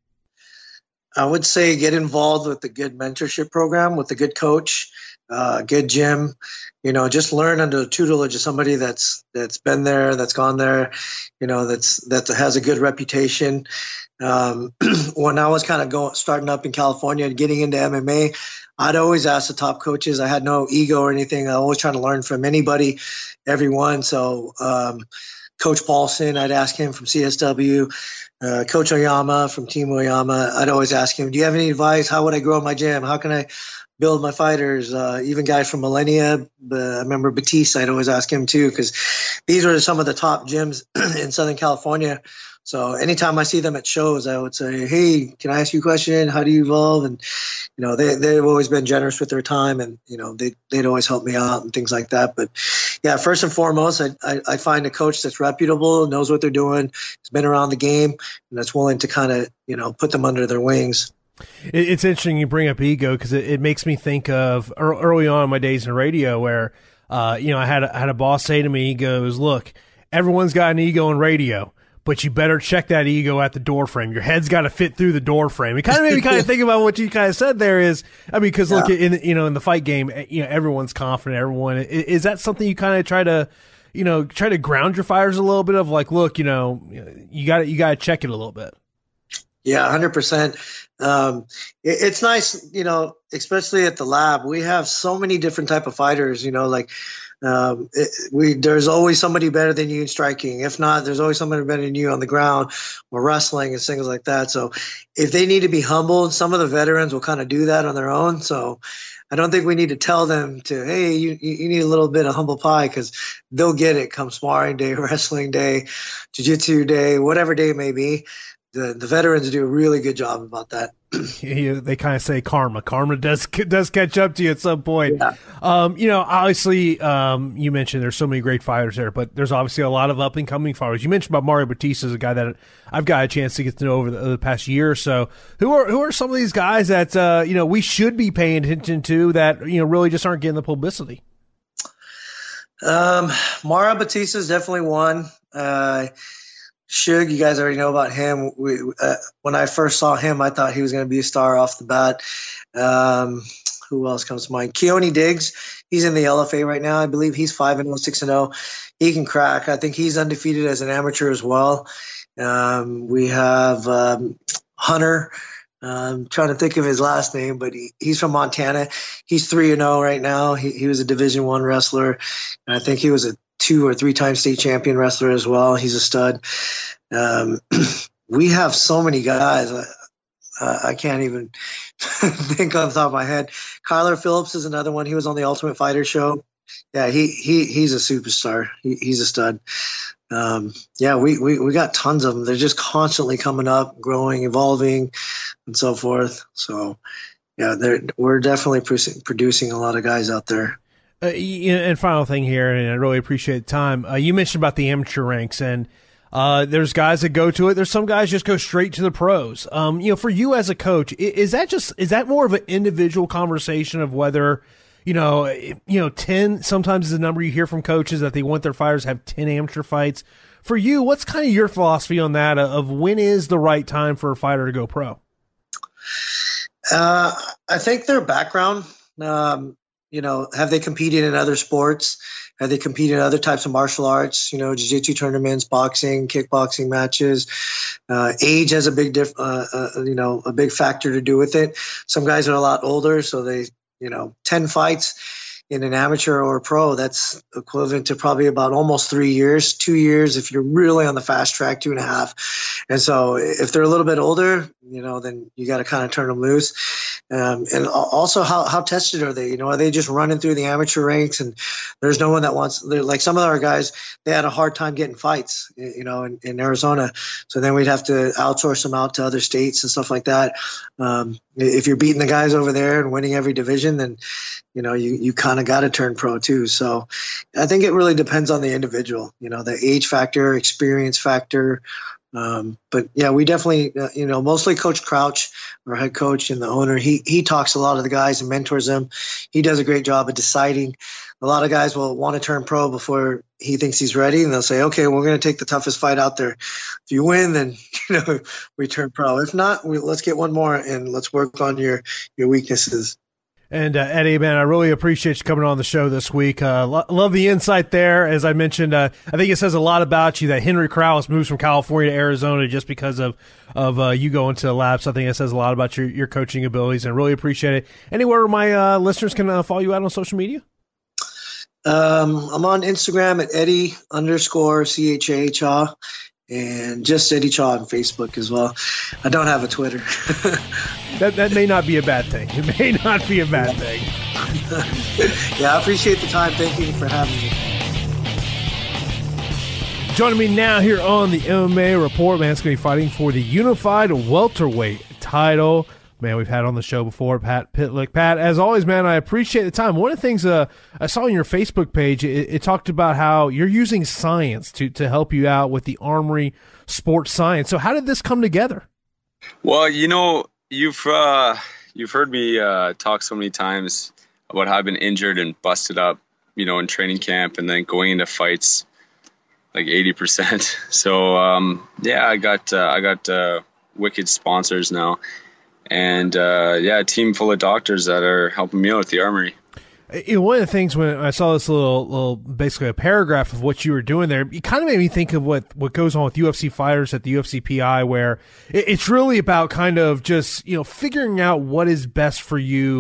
[SPEAKER 9] I would say get involved with a good mentorship program, with a good coach, uh, good gym. You know, just learn under the tutelage of somebody that's that's been there, that's gone there. You know, that's that has a good reputation. Um, when I was kind of going starting up in California and getting into M M A, I'd always ask the top coaches. I had no ego or anything. I always trying to learn from anybody, everyone. So um, Coach Paulson, I'd ask him from C S W. Uh, Coach Oyama from Team Oyama, I'd always ask him, do you have any advice? How would I grow my gym? How can I build my fighters? Uh, even guys from Millennia, uh, I remember Batista, I'd always ask him too, because these are some of the top gyms in Southern California. So anytime I see them at shows, I would say, hey, can I ask you a question? How do you evolve? And, you know, they, they've always been generous with their time and, you know, they, they'd always help me out and things like that. But, yeah, first and foremost, I, I, I find a coach that's reputable, knows what they're doing, has been around the game, and that's willing to kind of, you know, put them under their wings.
[SPEAKER 8] It's interesting you bring up ego because it, it makes me think of early on in my days in radio where, uh, you know, I had a, I had a boss say to me, he goes, look, everyone's got an ego in radio, but you better check that ego at the door frame. Your head's got to fit through the door frame. It kind of made me kind of think about what you kind of said there is, I mean, because look, yeah. in you know, in the fight game, you know, everyone's confident. Everyone is, is that something you kind of try to, you know, try to ground your fighters a little bit of like, look, you know, you got to you got to check it a little bit.
[SPEAKER 9] Yeah, one hundred percent. Um, it, it's nice, you know, especially at the lab. We have so many different type of fighters. You know, like Um, it, we there's always somebody better than you in striking. If not, there's always somebody better than you on the ground or wrestling and things like that. So if they need to be humbled, some of the veterans will kind of do that on their own. So I don't think we need to tell them to, hey, you you need a little bit of humble pie, because they'll get it come sparring day, wrestling day, jiu-jitsu day, whatever day it may be. The the veterans do a really good job about that.
[SPEAKER 8] Yeah, they kind of say karma. Karma does does catch up to you at some point.
[SPEAKER 9] Yeah.
[SPEAKER 8] Um, you know, obviously, um, you mentioned there's so many great fighters there, but there's obviously a lot of up and coming fighters. You mentioned about Mario Batista as a guy that I've got a chance to get to know over the, the past year or so. Who are who are some of these guys that uh, you know we should be paying attention to that you know really just aren't getting the publicity?
[SPEAKER 9] Um, Mario Batista is definitely one. Uh, Suge, you guys already know about him. We, uh, when I first saw him, I thought he was going to be a star off the bat. Um, who else comes to mind? Keone Diggs. He's in the L F A right now. I believe he's five and oh, six and oh. He can crack. I think he's undefeated as an amateur as well. Um, we have um, Hunter. I'm trying to think of his last name, but he, he's from Montana. He's three and oh right now. He, he was a Division One wrestler. And I think he was a two or three time state champion wrestler as well. He's a stud. Um, we have so many guys. Uh, I can't even think off the top of my head. Kyler Phillips is another one. He was on the Ultimate Fighter show. Yeah, he he he's a superstar. He, he's a stud. Um, yeah, we, we, we got tons of them. They're just constantly coming up, growing, evolving, and so forth. So, yeah, they're, we're definitely producing, producing a lot of guys out there.
[SPEAKER 8] Uh, and final thing here, and I really appreciate the time. Uh, you mentioned about the amateur ranks, and uh, there's guys that go to it. There's some guys just go straight to the pros. Um, you know, for you as a coach, is that just is that more of an individual conversation of whether, you know, you know, ten sometimes is the number you hear from coaches that they want their fighters to have ten amateur fights. For you, what's kind of your philosophy on that of when is the right time for a fighter to go pro?
[SPEAKER 9] Uh, I think their background. Um, You know, have they competed in other sports? Have they competed in other types of martial arts? You know, jiu-jitsu tournaments, boxing, kickboxing matches. Uh, age has a big, diff, uh, uh, you know, a big factor to do with it. Some guys are a lot older, so they, you know, ten fights in an amateur or a pro, that's equivalent to probably about almost three years, two years if you're really on the fast track, two and a half. And so if they're a little bit older, you know, then you got to kind of turn them loose. Um, and also, how, how tested are they? You know, are they just running through the amateur ranks and there's no one that wants, like some of our guys, they had a hard time getting fights, you know, in, in Arizona. So then we'd have to outsource them out to other states and stuff like that. Um, if you're beating the guys over there and winning every division, then, you know, you, you kind of got to turn pro too. So I think it really depends on the individual, you know, the age factor, experience factor. Um, but yeah, we definitely, uh, you know, mostly Coach Crouch, our head coach and the owner, he, he talks to a lot of the guys and mentors them. He does a great job of deciding. A lot of guys will want to turn pro before he thinks he's ready. And they'll say, okay, we're going to take the toughest fight out there. If you win, then, you know, we turn pro. If not, we, let's get one more and let's work on your, your weaknesses.
[SPEAKER 8] And uh, Eddie, man, I really appreciate you coming on the show this week. Uh, lo- love the insight there. As I mentioned, uh, I think it says a lot about you that Henry Krause moves from California to Arizona just because of of uh, you going to the labs. So I think it says a lot about your, your coaching abilities, and really appreciate it. Anywhere my uh, listeners can uh, follow you out on social media?
[SPEAKER 9] Um, I'm on Instagram at Eddie underscore C H A H A. And just Eddie Chaw on Facebook as well. I don't have a Twitter.
[SPEAKER 8] that that may not be a bad thing. It may not be a bad thing.
[SPEAKER 9] Yeah, I appreciate the time. Thank you for having me.
[SPEAKER 8] Joining me now here on the M M A Report, man, it's going to be fighting for the unified welterweight title. Man, we've had on the show before, Pat Pitlick. Pat, as always, man, I appreciate the time. One of the things uh, I saw on your Facebook page, it, it talked about how you're using science to, to help you out with the Armory Sports Science. So how did this come together?
[SPEAKER 10] Well, you know, you've uh, you've heard me uh, talk so many times about how I've been injured and busted up, you know, in training camp and then going into fights like eighty percent. So, um, yeah, I got uh, I got uh, wicked sponsors now. And, uh, yeah, a team full of doctors that are helping me out with the Armory.
[SPEAKER 8] You know, one of the things when I saw this little, little, basically a paragraph of what you were doing there, it kind of made me think of what, what goes on with U F C fighters at the U F C P I, where it, it's really about kind of just, you know, figuring out what is best for you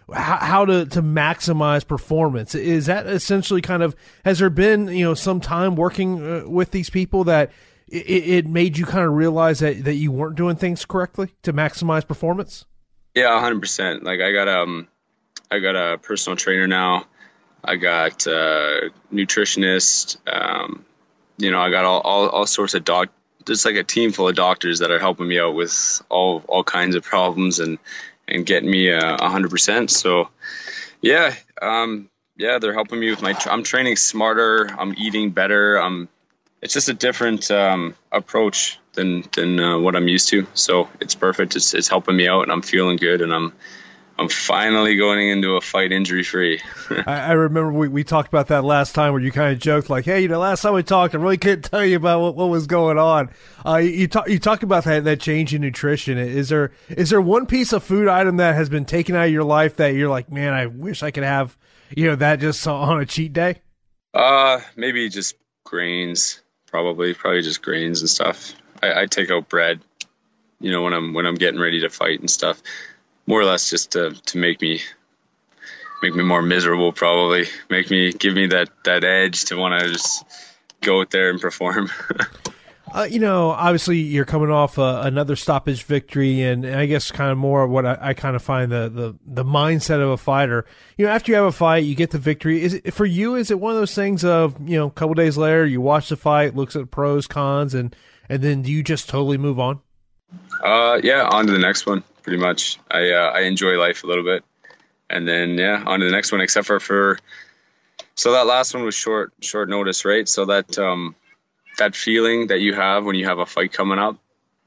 [SPEAKER 8] how, how to, to maximize performance. Is that essentially kind of, has there been, you know, some time working uh, with these people that it, it made you kind of realize that, that you weren't doing things correctly to maximize performance?
[SPEAKER 10] Yeah, one hundred percent. Like I got um, I got a personal trainer now. I got a nutritionist. Um, you know, I got all, all, all sorts of doc. There's like a team full of doctors that are helping me out with all all kinds of problems and and getting me a uh, hundred percent. So, yeah, um, yeah, they're helping me with my. I'm training smarter. I'm eating better. I'm. It's just a different um, approach than than uh, what I'm used to. So it's perfect. It's it's helping me out, and I'm feeling good, and I'm. I'm finally going into a fight injury free.
[SPEAKER 8] I, I remember we, we talked about that last time where you kind of joked like, hey, you know, last time we talked, I really couldn't tell you about what, what was going on. Uh, you, you talk, you talked about that, that change in nutrition. Is there, is there one piece of food item that has been taken out of your life that you're like, man, I wish I could have, you know, that just on a cheat day?
[SPEAKER 10] Uh, maybe just grains, probably, probably just grains and stuff. I, I take out bread, you know, when I'm, when I'm getting ready to fight and stuff. More or less just to, to make me make me more miserable, probably make me give me that, that edge to want to just go out there and perform.
[SPEAKER 8] uh, you know, obviously you're coming off uh, another stoppage victory, and, and I guess kind of more of what I, I kind of find the, the the mindset of a fighter. You know, after you have a fight, you get the victory. Is it for you? Is it one of those things of, you know, a couple days later you watch the fight, looks at pros, cons, and and then do you just totally move on?
[SPEAKER 10] Uh, yeah, on to the next one. Pretty much. I uh, I enjoy life a little bit, and then yeah, on to the next one. Except for for so that last one was short short notice, right? So that um that feeling that you have when you have a fight coming up,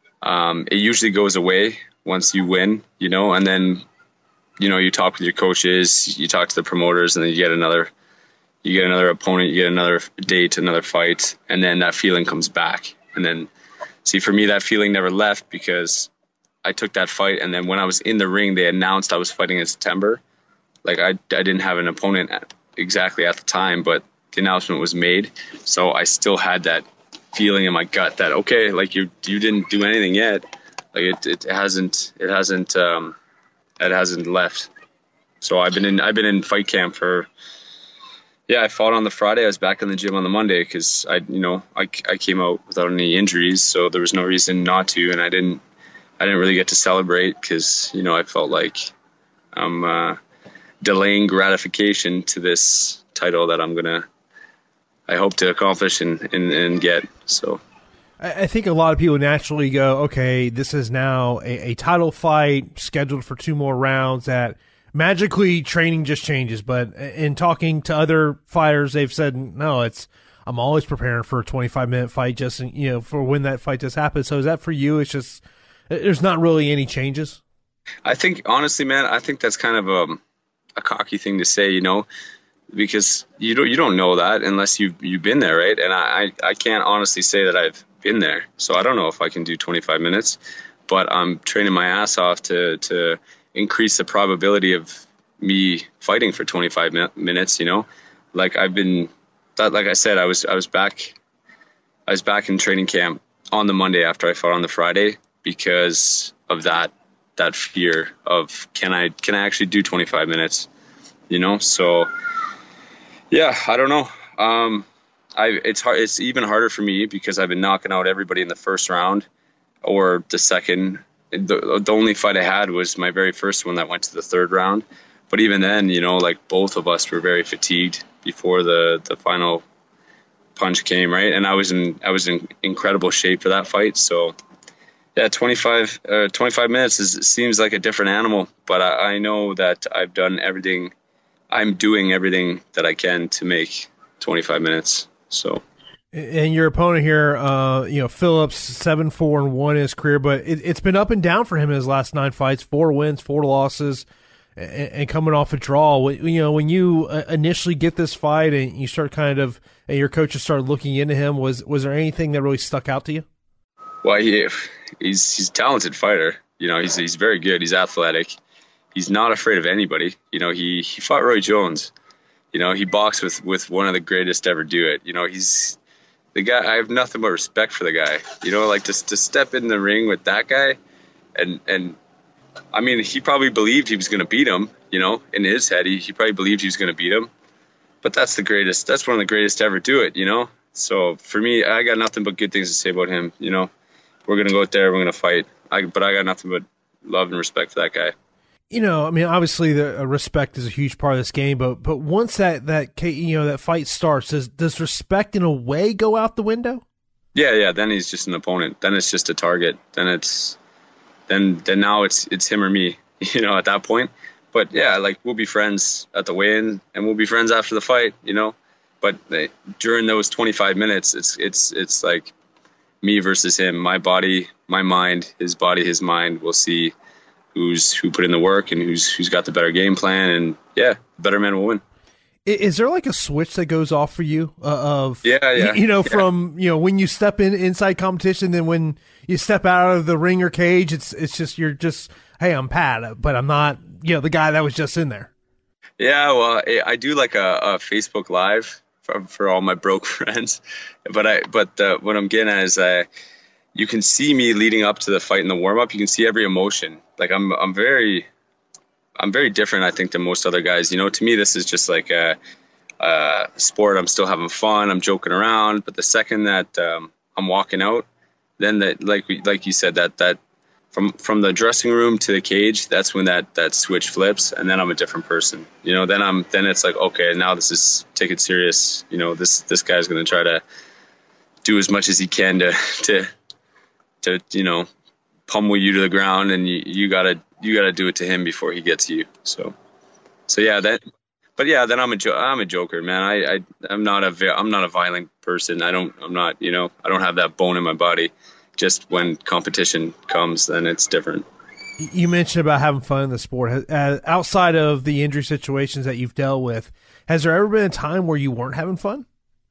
[SPEAKER 10] um, it usually goes away once you win, you know. And then you know you talk with your coaches, you talk to the promoters, and then you get another you get another opponent, you get another date, another fight, and then that feeling comes back. And then see, for me, that feeling never left because I took that fight, and then when I was in the ring, they announced I was fighting in September. Like I, I didn't have an opponent at, exactly at the time, but the announcement was made, so I still had that feeling in my gut that okay, like you you didn't do anything yet, like it it hasn't it hasn't um it hasn't left. So I've been in I've been in fight camp for yeah. I fought on the Friday. I was back in the gym on the Monday because I you know I I came out without any injuries, so there was no reason not to, and I didn't. I didn't really get to celebrate because, you know, I felt like I'm uh, delaying gratification to this title that I'm going to, I hope to accomplish and, and, and get. So
[SPEAKER 8] I think a lot of people naturally go, okay, this is now a, a title fight scheduled for two more rounds that magically training just changes. But in talking to other fighters, they've said, no, it's, I'm always preparing for a twenty-five minute fight just, you know, for when that fight just happens. So is that for you? It's just, there's not really any changes?
[SPEAKER 10] I think, honestly, man, I think that's kind of a, a cocky thing to say, you know, because you don't you don't know that unless you've, you've been there, right? And I, I can't honestly say that I've been there. So I don't know if I can do twenty-five minutes, but I'm training my ass off to, to increase the probability of me fighting for twenty-five minutes, you know? Like I've been, that, like I said, I was I was back I was back in training camp on the Monday after I fought on the Friday, because of that that fear of can I can I actually do twenty-five minutes, you know? So yeah, I don't know. Um, I it's hard. It's even harder for me because I've been knocking out everybody in the first round or the second. The, the only fight I had was my very first one that went to the third round. But even then, you know, like both of us were very fatigued before the, the final punch came, right? And I was in I was in incredible shape for that fight. So yeah, twenty-five, uh, twenty-five minutes is, seems like a different animal, but I, I know that I've done everything. I'm doing everything that I can to make twenty-five minutes. So,
[SPEAKER 8] and your opponent here, uh, you know, Phillips, seven, four, and one in his career, but it, it's been up and down for him in his last nine fights, four wins, four losses, and, and coming off a draw. You know, when you initially get this fight and you start kind of, and your coaches started looking into him, was was there anything that really stuck out to you?
[SPEAKER 10] Well, he, he's he's a talented fighter. You know, he's he's very good. He's athletic. He's not afraid of anybody. You know, he, he fought Roy Jones. You know, he boxed with, with one of the greatest to ever do it. You know, he's the guy. I have nothing but respect for the guy. You know, like to to step in the ring with that guy, and and I mean, he probably believed he was going to beat him, you know, in his head. He, he probably believed he was going to beat him. But that's the greatest. That's one of the greatest to ever do it, you know. So for me, I got nothing but good things to say about him, you know. We're going to go out there, we're going to fight. I, but I got nothing but love and respect for that guy.
[SPEAKER 8] You know, I mean, obviously, the uh, respect is a huge part of this game. But but once that that you know that fight starts, does does respect in a way go out the window?
[SPEAKER 10] Yeah, yeah. Then he's just an opponent. Then it's just a target. Then it's then then now it's it's him or me. You know, at that point. But yeah, like we'll be friends at the weigh-in, and we'll be friends after the fight. You know, but they, during those twenty-five minutes, it's it's it's like me versus him. My body, my mind, his body, his mind. We'll see who's who put in the work and who's who's got the better game plan, and yeah, the better man will win.
[SPEAKER 8] Is there like a switch that goes off for you uh, of
[SPEAKER 10] yeah, yeah,
[SPEAKER 8] you know
[SPEAKER 10] yeah.
[SPEAKER 8] from you know when you step in inside competition, then when you step out of the ring or cage, it's it's just you're just hey, I'm Pat, but I'm not you know the guy that was just in there.
[SPEAKER 10] Yeah, well, I do like a, a Facebook Live for, for all my broke friends, but I but uh, what I'm getting at is uh, you can see me leading up to the fight in the warm up. You can see every emotion. Like I'm I'm very I'm very different, I think, than most other guys. You know, to me, this is just like a, a sport. I'm still having fun. I'm joking around. But the second that um, I'm walking out, then that, like we, like you said, that that from from the dressing room to the cage, that's when that that switch flips, and then I'm a different person. You know, then I'm then it's like, okay, now this is take it serious. You know, this this guy's gonna try to do as much as he can to to to you know pummel you to the ground, and you, you gotta. You got to do it to him before he gets you. So, so yeah, that, but yeah, then I'm a, jo- I'm a joker, man. I, I, I'm not a, I'm not a violent person. I don't, I'm not, you know, I don't have that bone in my body. Just when competition comes, then it's different.
[SPEAKER 8] You mentioned about having fun in the sport. Uh, outside of the injury situations that you've dealt with, has there ever been a time where you weren't having fun?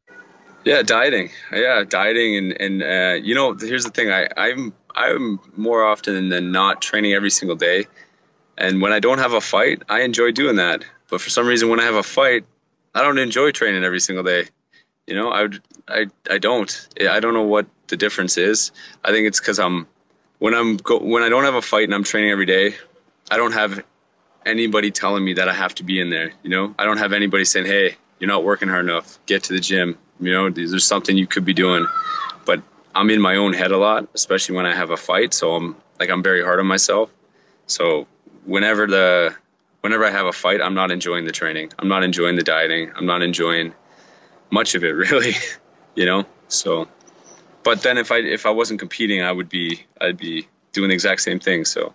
[SPEAKER 10] Yeah, dieting. Yeah, dieting, and and uh, you know, here's the thing. I, I'm I'm more often than not training every single day, and when I don't have a fight, I enjoy doing that. But for some reason, when I have a fight, I don't enjoy training every single day. You know, I would, I I don't. I don't know what the difference is. I think it's because I'm when I'm go, when I don't have a fight and I'm training every day, I don't have anybody telling me that I have to be in there. You know, I don't have anybody saying, "Hey, you're not working hard enough. Get to the gym." You know, there's something you could be doing. But I'm in my own head a lot, especially when I have a fight. So I'm like, I'm very hard on myself. So whenever the, whenever I have a fight, I'm not enjoying the training. I'm not enjoying the dieting. I'm not enjoying much of it, really, you know? So, but then if I, if I wasn't competing, I would be, I'd be doing the exact same thing. So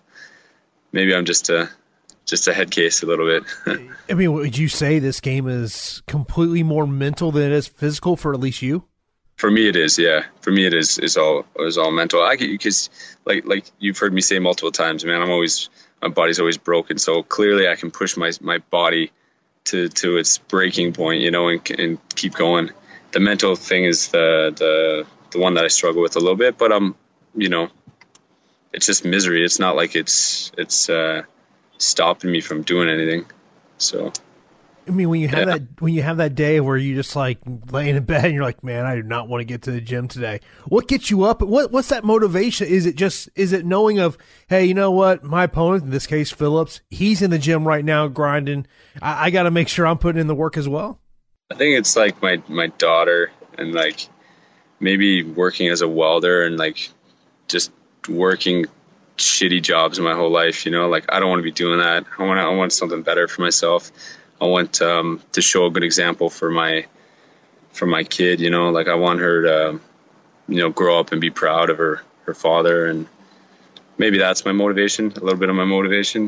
[SPEAKER 10] maybe I'm just a, just a head case a little bit.
[SPEAKER 8] I mean, would you say this game is completely more mental than it is physical for at least you?
[SPEAKER 10] For me, it is. Yeah, for me, it is. Is all is all mental. I because like like you've heard me say multiple times, man. I'm always my body's always broken. So clearly, I can push my my body to to its breaking point, you know, and and keep going. The mental thing is the the the one that I struggle with a little bit, but I'm you know, it's just misery. It's not like it's it's. uh stopping me from doing anything. So
[SPEAKER 8] I mean, when you have
[SPEAKER 10] yeah.
[SPEAKER 8] that when you have that day where you just like laying in bed and you're like, man, I do not want to get to the gym today. What gets you up? What what's that motivation? Is it just is it knowing of, hey, you know what, my opponent, in this case Phillips, he's in the gym right now grinding. I, I got to make sure I'm putting in the work as well.
[SPEAKER 10] I think it's like my my daughter and like maybe working as a welder and like just working shitty jobs in my whole life, you know, like I don't want to be doing that. I want to, I want something better for myself. I want um, to show a good example for my for my kid, you know, like I want her to, you know, grow up and be proud of her her father, and maybe that's my motivation, a little bit of my motivation.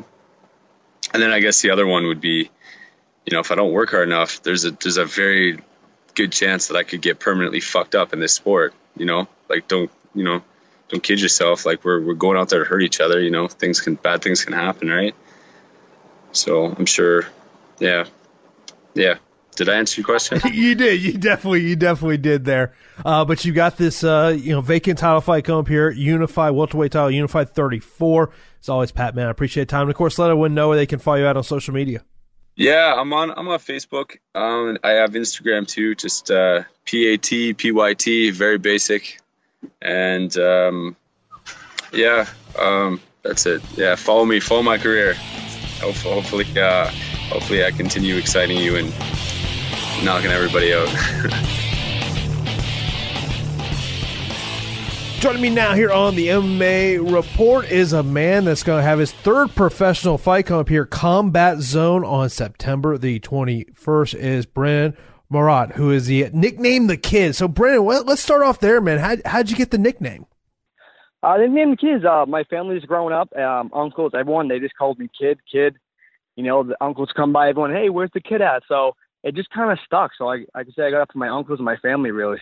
[SPEAKER 10] And then I guess the other one would be, you know, if I don't work hard enough, there's a there's a very good chance that I could get permanently fucked up in this sport, you know, like don't you know. Don't kid yourself. Like we're we're going out there to hurt each other. You know, things can bad things can happen, right? So I'm sure. Yeah, yeah. Did I answer your question?
[SPEAKER 8] You did. You definitely, you definitely did there. Uh, but you got this, uh, you know, vacant title fight coming up here. Unified welterweight title, Unified thirty-four. As always, Pat, man, I appreciate the time. And of course, let everyone know where they can follow you out on social media.
[SPEAKER 10] Yeah, I'm on. I'm on Facebook. Um, I have Instagram too. Just uh, P A T P Y T. Very basic. And um, yeah, um, That's it. Yeah, follow me, follow my career. Hopefully, hopefully, uh, hopefully I continue exciting you and knocking everybody out.
[SPEAKER 8] Joining me now here on the M M A Report is a man that's going to have his third professional fight come up here, Combat Zone, on September the twenty-first, is Brennan Marotte, who is the nickname The Kid. So, Brennan, let's start off there, man. How, how'd you get the nickname?
[SPEAKER 11] Uh, the name The Kid is, uh, my family's growing up, um, uncles, everyone, they just called me Kid, Kid. You know, the uncles come by, everyone, hey, where's the kid at? So it just kind of stuck. So I, I could say I got up from my uncles and my family, really.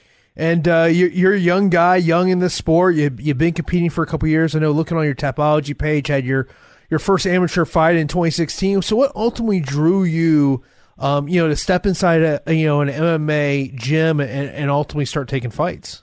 [SPEAKER 8] And uh, you're, you're a young guy, young in this sport. You, you've been competing for a couple of years. I know, looking on your Tapology page, had your, your first amateur fight in twenty sixteen. So what ultimately drew you, um, you know, to step inside a you know an M M A gym and, and ultimately start taking fights?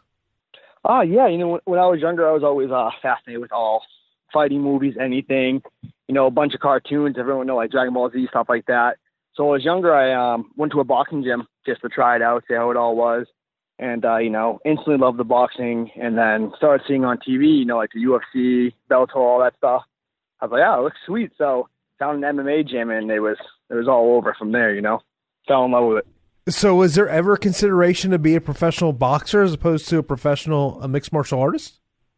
[SPEAKER 11] Oh, yeah. You know, when, when I was younger, I was always uh, fascinated with all fighting movies, anything, you know, a bunch of cartoons. Everyone know, like Dragon Ball Z, stuff like that. So when I was younger, I um, went to a boxing gym just to try it out, see how it all was. And, uh, you know, instantly loved the boxing, and then started seeing on T V, you know, like the U F C, Bellator, all that stuff. I was like, oh, it looks sweet. So found an M M A gym, and it was it was all over from there, you know. Fell in love with it.
[SPEAKER 8] So was there ever a consideration to be a professional boxer as opposed to a professional a mixed martial artist?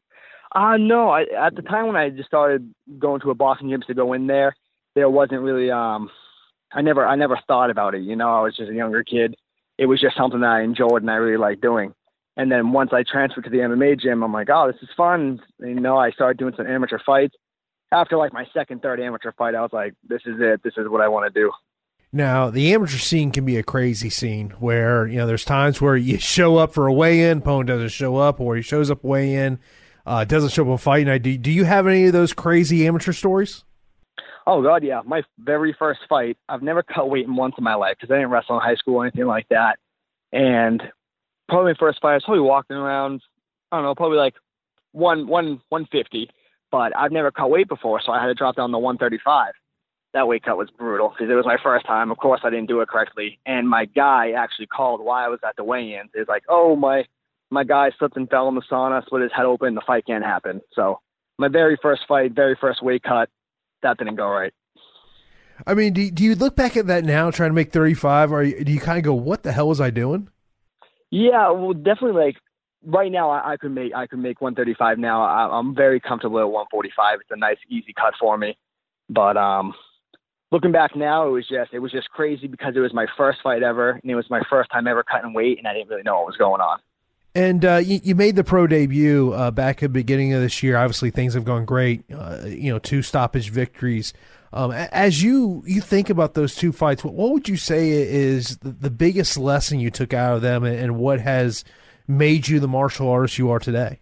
[SPEAKER 11] Uh, no. I, at the time when I just started going to a boxing gym to go in there, there wasn't really um, – I never I never thought about it, you know. I was just a younger kid. It was just something that I enjoyed and I really liked doing. And then once I transferred to the M M A gym, I'm like, oh, this is fun. And, you know, I started doing some amateur fights. After like my second, third amateur fight, I was like, this is it. This is what I want to do.
[SPEAKER 8] Now, the amateur scene can be a crazy scene where, you know, there's times where you show up for a weigh-in, opponent doesn't show up, or he shows up weigh-in, uh, doesn't show up on fight night. Do, do you have any of those crazy amateur stories?
[SPEAKER 11] Oh, God, yeah. My very first fight, I've never cut weight in once in my life because I didn't wrestle in high school or anything like that. And probably my first fight, I was probably walking around, I don't know, probably like one, one, one fifty. But I've never cut weight before, so I had to drop down to one thirty-five. That weight cut was brutal because it was my first time. Of course, I didn't do it correctly. And my guy actually called while I was at the weigh-in. He was like, oh, my my guy slipped and fell in the sauna, split his head open. The fight can't happen. So my very first fight, very first weight cut, that didn't go right.
[SPEAKER 8] I mean, do, do you look back at that now trying to make thirty-five, or do you kind of go, what the hell was I doing?
[SPEAKER 11] Yeah, well, definitely, like, right now I, I could make I could make one thirty-five now. I, I'm very comfortable at one forty-five. It's a nice, easy cut for me. But um, looking back now, it was just it was just crazy because it was my first fight ever, and it was my first time ever cutting weight, and I didn't really know what was going on.
[SPEAKER 8] And uh, you, you made the pro debut uh, back at the beginning of this year. Obviously, things have gone great. Uh, you know, two stoppage victories. Um, as you, you think about those two fights, what, what would you say is the, the biggest lesson you took out of them, and, and what has made you the martial artist you are today?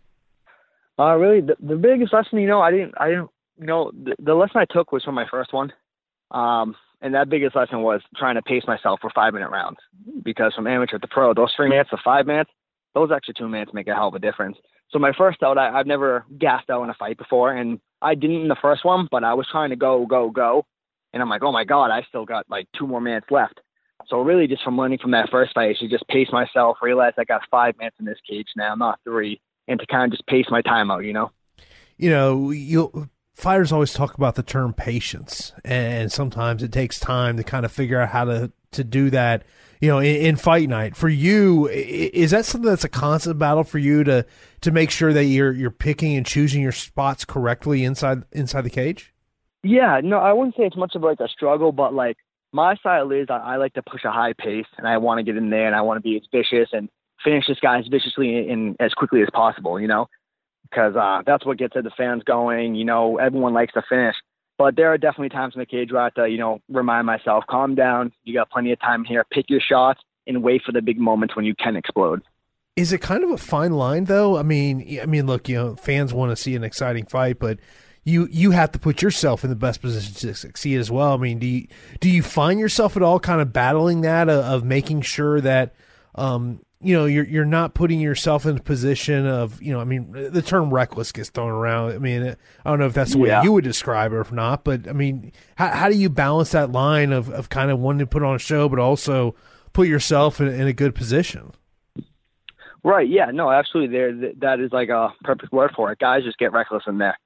[SPEAKER 11] Uh, really, the, the biggest lesson, you know, I didn't, I didn't, you know, the, the lesson I took was from my first one. Um, and that biggest lesson was trying to pace myself for five minute rounds, because from amateur to pro, those three minutes to five minutes, those extra two minutes make a hell of a difference. So my first out, I, I've never gassed out in a fight before, and I didn't in the first one, but I was trying to go, go, go. And I'm like, oh my God, I still got like two more minutes left. So really just from learning from that first fight, I should just pace myself, realize I got five minutes in this cage now, not three, and to kind of just pace my time out, you know?
[SPEAKER 8] You know, you fighters always talk about the term patience, and sometimes it takes time to kind of figure out how to, to do that, you know, in, in fight night. For you, is that something that's a constant battle for you to to make sure that you're you're picking and choosing your spots correctly inside inside the cage?
[SPEAKER 11] Yeah, no, I wouldn't say it's much of like a struggle, but like my style is I, I like to push a high pace, and I want to get in there, and I want to be as vicious and finish this guy as viciously and, and as quickly as possible, you know, because uh, that's what gets the fans going. You know, everyone likes to finish. But there are definitely times in the cage where I have to, you know, remind myself, calm down. You got plenty of time here. Pick your shots and wait for the big moments when you can explode.
[SPEAKER 8] Is it kind of a fine line, though? I mean, I mean, look, you know, fans want to see an exciting fight, but you you have to put yourself in the best position to succeed as well. I mean, do you, do you find yourself at all kind of battling that of, of making sure that, um, you know, you're you're not putting yourself in a position of, you know, I mean, the term reckless gets thrown around. I mean, I don't know if that's the way
[SPEAKER 11] yeah.
[SPEAKER 8] you would describe it or not, but I mean, how how do you balance that line of, of kind of wanting to put on a show, but also put yourself in, in a good position?
[SPEAKER 11] Right. Yeah, no, absolutely. There, that is like a perfect word for it. Guys just get reckless in there.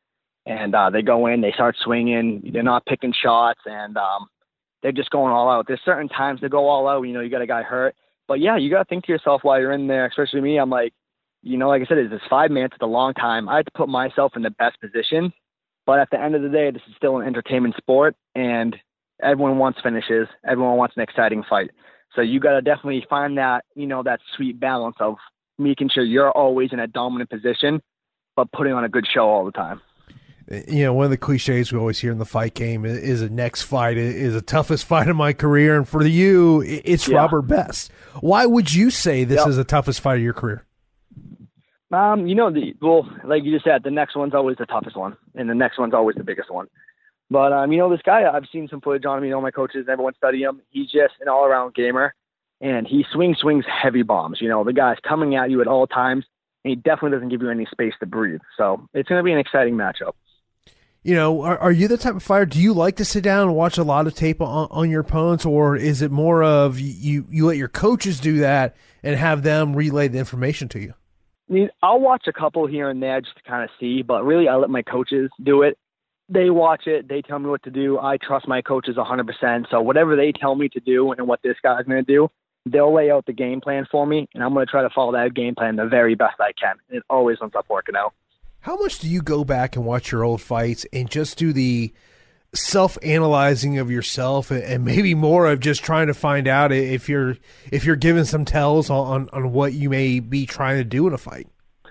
[SPEAKER 11] and uh, they go in, they start swinging, they're not picking shots, and um, they're just going all out. There's certain times they go all out, you know, you got a guy hurt. But, yeah, you got to think to yourself while you're in there, especially me. I'm like, you know, like I said, it's five minutes. It's a long time. I have to put myself in the best position. But at the end of the day, this is still an entertainment sport, and everyone wants finishes. Everyone wants an exciting fight. So you got to definitely find that, you know, that sweet balance of making sure you're always in a dominant position, but putting on a good show all the time.
[SPEAKER 8] You know, one of the cliches we always hear in the fight game is, is the next fight is the toughest fight of my career. And for you, it's yeah. Robert Best. Why would you say this yep. is the toughest fight of your career?
[SPEAKER 11] Um, you know, the well, like you just said, the next one's always the toughest one, and the next one's always the biggest one. But, um, you know, this guy, I've seen some footage on him. You know, my coaches, everyone study him. He's just an all-around gamer, and he swings, swings heavy bombs. You know, the guy's coming at you at all times, and he definitely doesn't give you any space to breathe. So it's going to be an exciting matchup.
[SPEAKER 8] You know, are, are you the type of fighter, do you like to sit down and watch a lot of tape on, on your opponents, or is it more of you, you let your coaches do that and have them relay the information to you?
[SPEAKER 11] I mean, I'll watch a couple here and there just to kind of see, but really I let my coaches do it. They watch it. They tell me what to do. I trust my coaches one hundred percent. So whatever they tell me to do and what this guy's going to do, they'll lay out the game plan for me, and I'm going to try to follow that game plan the very best I can. It always ends up working out.
[SPEAKER 8] How much do you go back and watch your old fights and just do the self-analyzing of yourself, and maybe more of just trying to find out if you're if you're given some tells on, on what you may be trying to do in a fight?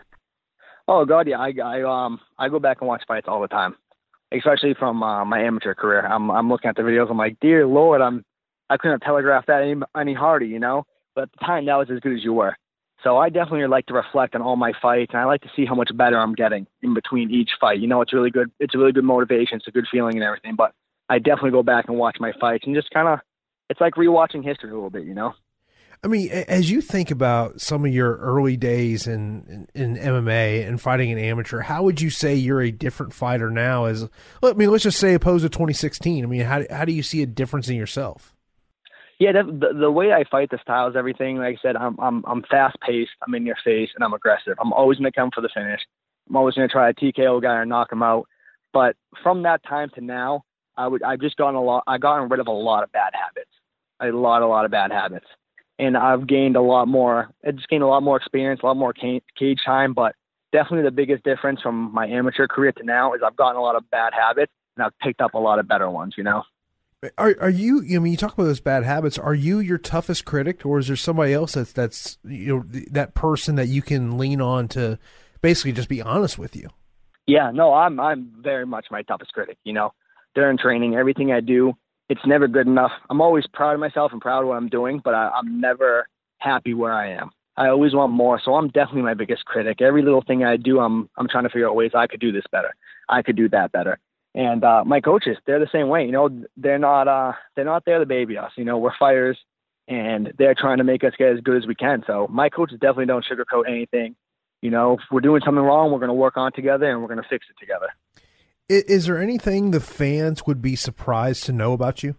[SPEAKER 11] Oh God, yeah. I, I um I go back and watch fights all the time, especially from uh, my amateur career. I'm I'm looking at the videos. I'm like, dear Lord, I'm I couldn't have telegraphed that any, any harder, you know. But at the time, that was as good as you were. So I definitely like to reflect on all my fights, and I like to see how much better I'm getting in between each fight. You know, it's really good. It's a really good motivation. It's a good feeling and everything. But I definitely go back and watch my fights and just kind of, it's like rewatching history a little bit, you know?
[SPEAKER 8] I mean, as you think about some of your early days in, in, in M M A and fighting an amateur, how would you say you're a different fighter now? As I mean, let's just say opposed to twenty sixteen. I mean, how how do you see a difference in yourself?
[SPEAKER 11] Yeah, the, the way I fight, the styles, everything. Like I said, I'm I'm I'm fast paced. I'm in your face, and I'm aggressive. I'm always going to come for the finish. I'm always going to try to T K O a guy or knock him out. But from that time to now, I would I've just gotten a lot. I've gotten rid of a lot of bad habits. A lot, a lot of bad habits, and I've gained a lot more. I just gained a lot more experience, a lot more cage time. But definitely the biggest difference from my amateur career to now is I've gotten a lot of bad habits, and I've picked up a lot of better ones. You know.
[SPEAKER 8] Are are you? I mean, you talk about those bad habits. Are you your toughest critic, or is there somebody else that's that's you know that person that you can lean on to basically just be honest with you?
[SPEAKER 11] Yeah, no, I'm I'm very much my toughest critic. You know, during training, everything I do, it's never good enough. I'm always proud of myself and proud of what I'm doing, but I, I'm never happy where I am. I always want more, so I'm definitely my biggest critic. Every little thing I do, I'm I'm trying to figure out ways I could do this better. I could do that better. And uh, my coaches, they're the same way. You know, they're not uh, they're not there to baby us. You know, we're fighters, and they're trying to make us get as good as we can. So my coaches definitely don't sugarcoat anything. You know, if we're doing something wrong, we're going to work on it together, and we're going to fix it together.
[SPEAKER 8] Is, is there anything the fans would be surprised to know about you?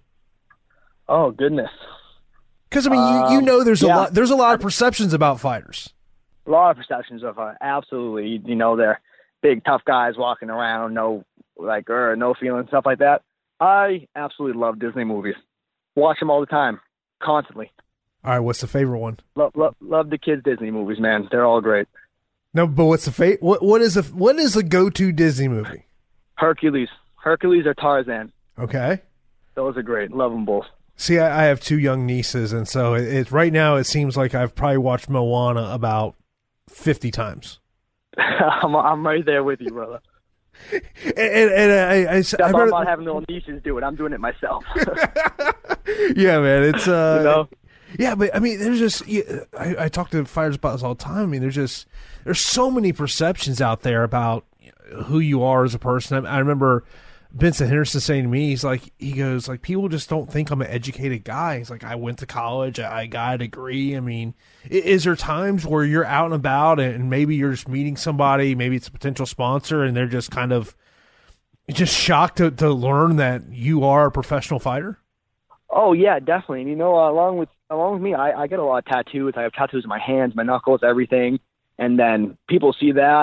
[SPEAKER 11] Oh goodness.
[SPEAKER 8] Because I mean,
[SPEAKER 11] um,
[SPEAKER 8] you you know, there's
[SPEAKER 11] yeah.
[SPEAKER 8] a lot there's a lot of perceptions about fighters.
[SPEAKER 11] A lot of perceptions of uh, absolutely. You know, they're big tough guys walking around, no. like or no feeling, stuff like that. I absolutely love Disney movies. Watch them all the time, constantly.
[SPEAKER 8] All right, what's the favorite one?
[SPEAKER 11] Love, love, love the kids' Disney movies, man. They're all great.
[SPEAKER 8] No, but what's the fa- What what is a what is the go-to Disney movie?
[SPEAKER 11] Hercules, Hercules or Tarzan.
[SPEAKER 8] Okay,
[SPEAKER 11] those are great. Love them both.
[SPEAKER 8] See, I, I have two young nieces, and so it, it right now it seems like I've probably watched Moana about fifty times.
[SPEAKER 11] I'm I'm right there with you, brother.
[SPEAKER 8] And, and, and I, I,
[SPEAKER 11] I
[SPEAKER 8] I'm
[SPEAKER 11] not having little nieces do it. I'm doing it myself.
[SPEAKER 8] Yeah, man. It's uh,
[SPEAKER 11] you know?
[SPEAKER 8] Yeah, but I mean, there's just I, I talk to fighters about this all the time. I mean, there's just there's so many perceptions out there about who you are as a person. I, I remember Vincent Henderson saying to me, he's like, he goes like, people just don't think I'm an educated guy. He's like, I went to college, I got a degree. I mean, is there times where you're out and about and maybe you're just meeting somebody, maybe it's a potential sponsor, and they're just kind of just shocked to, to learn that you are a professional fighter?
[SPEAKER 11] Oh yeah, definitely. And you know, uh, along with along with me, I, I get a lot of tattoos. I have tattoos on my hands, my knuckles, everything. And then people see that,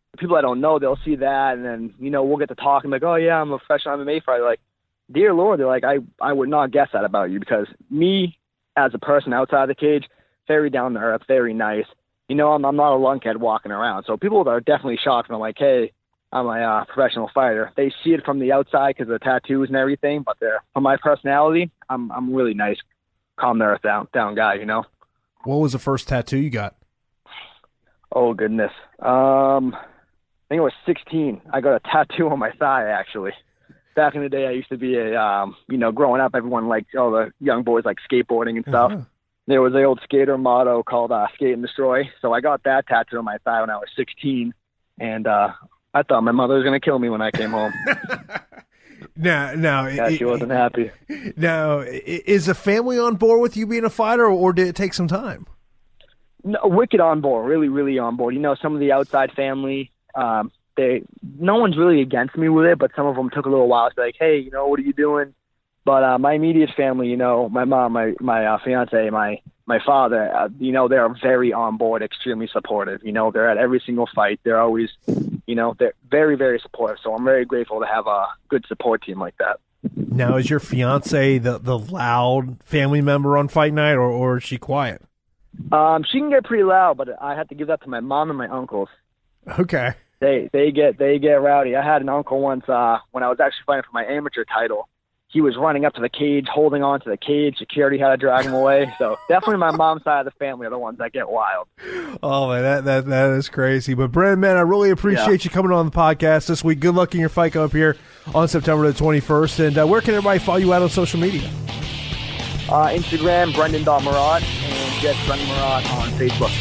[SPEAKER 11] people that don't know, they'll see that, and then, you know, we'll get to talk and be like, oh, yeah, I'm a professional M M A fighter. Like, dear Lord, they're like, I, I would not guess that about you, because me as a person outside the cage, very down to earth, very nice. You know, I'm, I'm not a lunkhead walking around. So people are definitely shocked when I'm like, hey, I'm a uh, professional fighter. They see it from the outside because of the tattoos and everything, but they're, from my personality, I'm I'm really nice, calm to earth down, down guy, you know?
[SPEAKER 8] What was the first tattoo you got?
[SPEAKER 11] Oh, goodness. Um, I think it was sixteen. I got a tattoo on my thigh, actually. Back in the day, I used to be a, um, you know, growing up, everyone liked, all the young boys like skateboarding and stuff. Uh-huh. There was an old skater motto called uh, Skate and Destroy. So I got that tattoo on my thigh when I was sixteen. And uh, I thought my mother was going to kill me when I came home.
[SPEAKER 8] Now, now,
[SPEAKER 11] yeah, she wasn't happy.
[SPEAKER 8] Now, is the family on board with you being a fighter, or did it take some time?
[SPEAKER 11] No, wicked on board, really, really on board. You know, some of the outside family, um, they, no one's really against me with it, but some of them took a little while to be like, hey, you know, what are you doing? But uh, my immediate family, you know, my mom, my my uh, fiance, my my father, uh, you know, they're very on board, extremely supportive. You know, they're at every single fight. They're always, you know, they're very, very supportive. So I'm very grateful to have a good support team like that.
[SPEAKER 8] Now, is your fiance the, the loud family member on fight night, or, or is she quiet?
[SPEAKER 11] Um, she can get pretty loud, but I have to give that to my mom and my uncles.
[SPEAKER 8] Okay.
[SPEAKER 11] They they get they get rowdy. I had an uncle once uh, when I was actually fighting for my amateur title. He was running up to the cage, holding on to the cage. Security had to drag him away. So definitely my mom's side of the family are the ones that get wild.
[SPEAKER 8] Oh, man, that that, that is crazy. But, Brendan, man, I really appreciate yeah. you coming on the podcast this week. Good luck in your fight coming up here on September the twenty-first. And uh, where can everybody follow you out on social media?
[SPEAKER 11] Uh, Instagram, Brendan dot Marat, and just Brendan Marat on Facebook.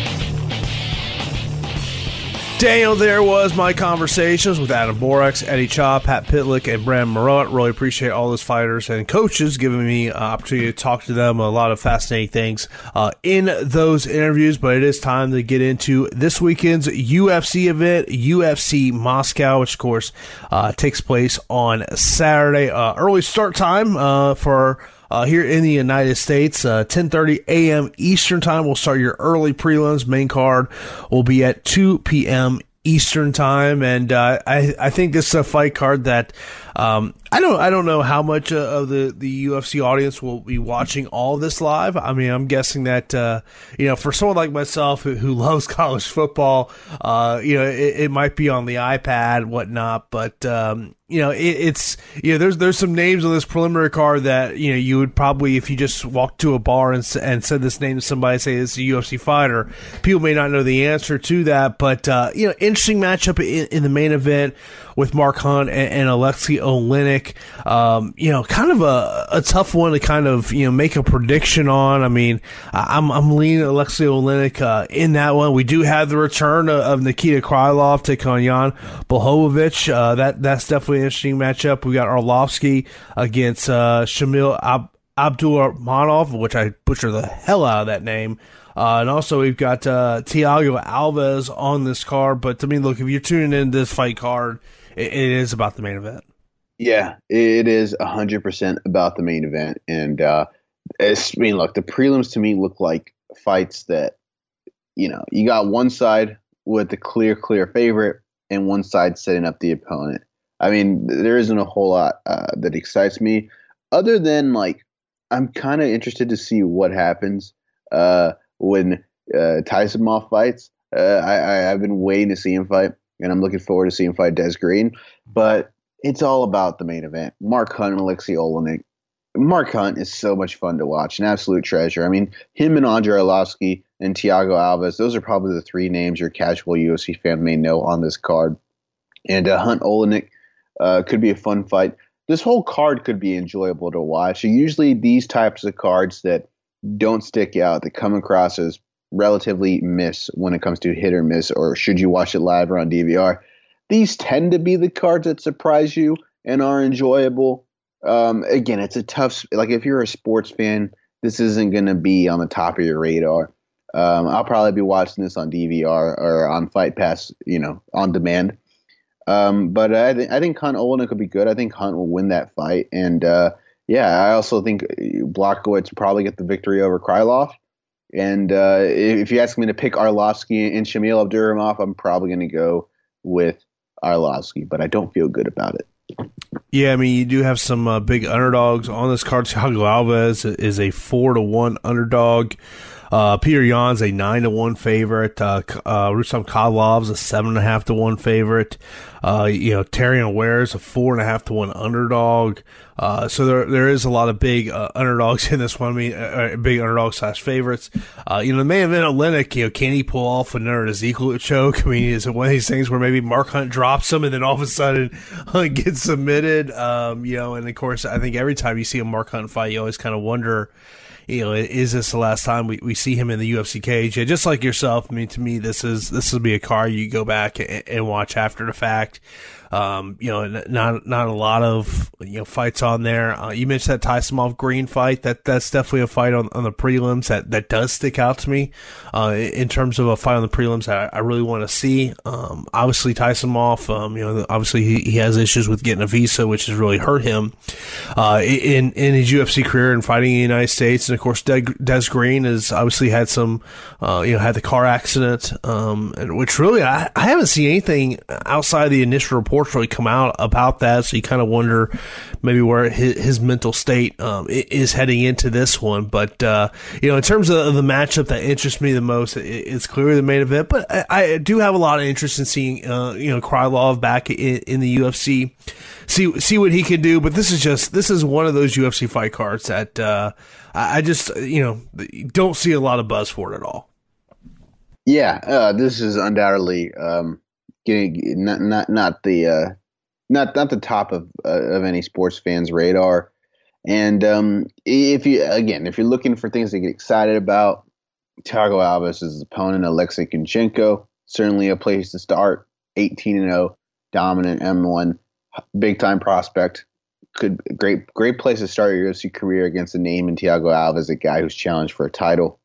[SPEAKER 4] Daniel, there was my conversations with Adam Borax, Eddie Cha, Pat Pitlick, and Brendan Marat. Really appreciate all those fighters and coaches giving me an opportunity to talk to them. A lot of fascinating things uh, in those interviews, but it is time to get into this weekend's U F C event, U F C Moscow, which, of course, uh, takes place on Saturday. Uh, early start time uh, for Uh, here in the United States, uh, ten thirty a.m. Eastern Time. We'll start your early prelims. Main card will be at two p.m. Eastern Time, and uh, I I think this is a fight card that um, I don't I don't know how much uh, of the, the U F C audience will be watching all of this live. I mean, I'm guessing that uh, you know, for someone like myself who, who loves college football, uh, you know, it, it might be on the iPad, whatnot, but um, you know, it, it's, you know, there's, there's some names on this preliminary card that, you know, you would probably, if you just walked to a bar and, and said this name to somebody, say this is a U F C fighter, people may not know the answer to that, but, uh, you know, interesting matchup in, in the main event with Mark Hunt and, and Alexei Oleinik. Um, you know, kind of a, a tough one to kind of, you know, make a prediction on. I mean, I'm, I'm leaning Alexei Oleinik, uh, in that one. We do have the return of, of Nikita Krylov taking on Jan Blachowicz. Uh, that, that's definitely an interesting matchup. We got Arlovsky against, uh, Shamil Ab- Abdurakhmonov, which I butcher the hell out of that name. Uh, and also we've got, uh, Thiago Alves on this card. But to me, look, if you're tuning in this fight card, it, it is about the main event.
[SPEAKER 5] Yeah, it is one hundred percent about the main event. And, uh, it's, I mean, look, the prelims to me look like fights that, you know, you got one side with the clear, clear favorite and one side setting up the opponent. I mean, there isn't a whole lot uh, that excites me other than, like, I'm kind of interested to see what happens uh, when uh, Tyson fights. Uh, I, I, I've been waiting to see him fight, and I'm looking forward to seeing him fight Des Green. But it's all about the main event. Mark Hunt and Alexei Oleinik. Mark Hunt is so much fun to watch, an absolute treasure. I mean, him and Andrei Arlovsky and Thiago Alves, those are probably the three names your casual U F C fan may know on this card. And uh, Hunt Oleinik uh, could be a fun fight. This whole card could be enjoyable to watch. So usually these types of cards that don't stick out, that come across as relatively miss when it comes to hit or miss, or should you watch it live or on D V R, these tend to be the cards that surprise you and are enjoyable. Um, again, it's a tough, like if you're a sports fan, this isn't going to be on the top of your radar. Um, I'll probably be watching this on D V R or on Fight Pass, you know, on demand. Um, but I, th- I think Hunt Oleinik could be good. I think Hunt will win that fight. And, uh, yeah, I also think Blachowicz will probably get the victory over Krylov. And uh, if you ask me to pick Arlovsky and Shamil Abdurakhmonov, I'm probably going to go with Arlovsky, but I don't feel good about it.
[SPEAKER 4] Yeah, I mean, you do have some uh, big underdogs on this card. Thiago Alves is a four to one underdog. Uh, Peter Yan's a nine to one favorite. Uh, uh, Rustam Kozlov's a seven and a half to one favorite. Uh, you know, Terrion Ware is a four and a half to one underdog. Uh, so there there is a lot of big uh, underdogs in this one. I mean, uh, big underdog slash favorites. Uh, you know, the main event of Oleinik, you know, can he pull off another Ezekiel choke? I mean, is it one of these things where maybe Mark Hunt drops him and then all of a sudden Hunt gets submitted? Um, you know, and of course, I think every time you see a Mark Hunt fight, you always kind of wonder, you know, is this the last time we, we see him in the U F C cage? Yeah, just like yourself, I mean, to me, this is this will be a card you go back and, and watch after the fact. Um, you know, not not a lot of you know fights on there. Uh, you mentioned that Tyson Green fight. That that's definitely a fight on, on the prelims that, that does stick out to me. Uh, in terms of a fight on the prelims, I, I really want to see. Um, obviously Tyson um, you know, obviously he, he has issues with getting a visa, which has really hurt him uh, in in his U F C career and fighting in the United States. And of course, Des, Des Green has obviously had some, uh, you know, had the car accident, um, and which really I, I haven't seen anything outside of the initial report really come out about that, so you kind of wonder maybe where his, his mental state um, is heading into this one. But uh, you know, in terms of the matchup that interests me the most, it's clearly the main event. But I, I do have a lot of interest in seeing uh, you know Krylov back in, in the U F C, see see what he can do. But this is just this is one of those U F C fight cards that uh, I just you know don't see a lot of buzz for it at all.
[SPEAKER 5] Yeah, uh, this is undoubtedly. Um Getting not not not the uh, not not the top of uh, of any sports fan's radar, and um, if you again if you're looking for things to get excited about, Thiago Alves' opponent Alexei Kunchenko, certainly a place to start. eighteen and oh, dominant M one, big time prospect. Could great great place to start your U F C career against a name in Thiago Alves, a guy who's challenged for a title.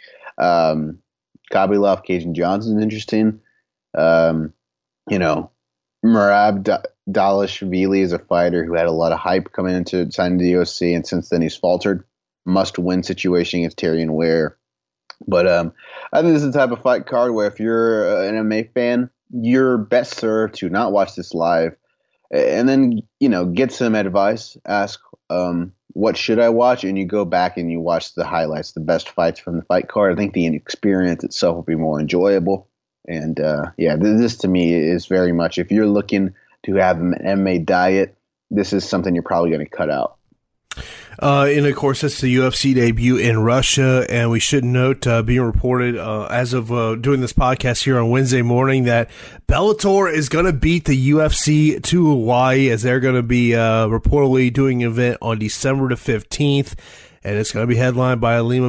[SPEAKER 5] Um, Khabibulov, Cajun Johnson, interesting. Um, You know, Merab Dvalishvili is a fighter who had a lot of hype coming into signing the U F C, and since then he's faltered. Must-win situation against Terrion Ware. But um, I think this is the type of fight card where if you're an M M A fan, you're best served to not watch this live, and then you know get some advice. Ask, um, what should I watch? And you go back and you watch the highlights, the best fights from the fight card. I think the experience itself will be more enjoyable. And, uh, yeah, this, this to me is very much, if you're looking to have an M M A diet, this is something you're probably going to cut out.
[SPEAKER 4] Uh, and of course, it's the U F C debut in Russia, and we should note, uh, being reported, uh, as of, uh, doing this podcast here on Wednesday morning, that Bellator is going to beat the U F C to Hawaii, as they're going to be, uh, reportedly doing an event on December the fifteenth, and it's going to be headlined by Lima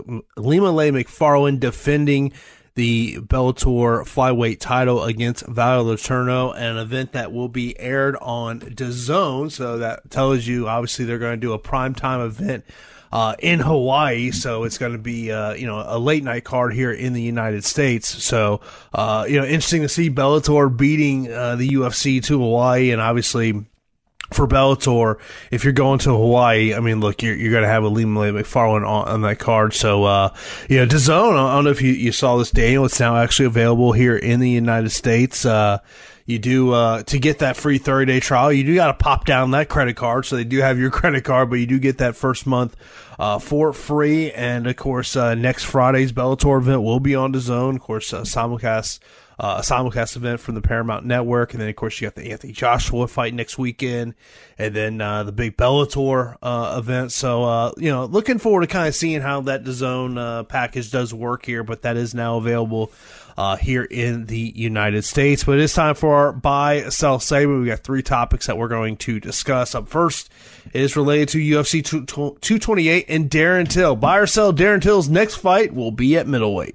[SPEAKER 4] Lay McFarland defending the Bellator flyweight title against Valerie Letourneau, an event that will be aired on DAZN. So that tells you, obviously, they're going to do a primetime event uh, in Hawaii. So it's going to be, uh, you know, a late night card here in the United States. So, uh, you know, interesting to see Bellator beating uh, the U F C to Hawaii, and obviously, for Bellator, if you're going to Hawaii, I mean, look, you're, you're going to have a Lima McFarland on, on that card. So, uh, you know, DAZN, I don't know if you, you saw this, Daniel, it's now actually available here in the United States. Uh, you do, uh, to get that free thirty day trial, you do got to pop down that credit card. So they do have your credit card, but you do get that first month, uh, for free. And of course, uh, next Friday's Bellator event will be on DAZN. Of course, uh, simulcast. Uh, a simulcast event from the Paramount Network, and then of course you got the Anthony Joshua fight next weekend, and then uh, the big Bellator uh, event. So uh, you know, looking forward to kind of seeing how that DAZN uh, package does work here. But that is now available uh, here in the United States. But it's time for our buy, sell, segment. We got three topics that we're going to discuss. Up first is related to U F C two twenty-eight and Darren Till. Buy or sell, Darren Till's next fight will be at middleweight.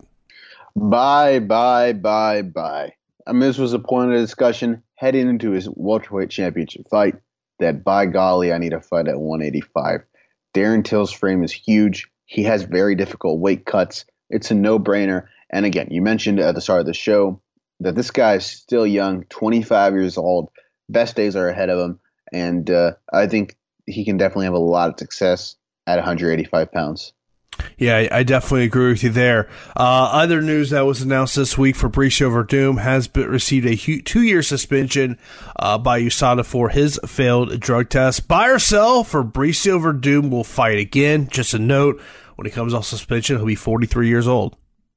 [SPEAKER 5] Bye, bye, bye, bye. I mean, this was a point of discussion heading into his welterweight championship fight that, by golly, I need a fight at one eighty-five. Darren Till's frame is huge. He has very difficult weight cuts. It's a no-brainer. And again, you mentioned at the start of the show that this guy is still young, twenty-five years old. Best days are ahead of him. And uh, I think he can definitely have a lot of success at one eighty-five pounds.
[SPEAKER 4] Yeah, I definitely agree with you there. Uh, other news that was announced this week: Fabricio Verdum has been, received a two-year suspension uh, by U S A D A for his failed drug test. Buy or sell, Fabricio Verdum will fight again. Just a note, when he comes off suspension, he'll be forty-three years old.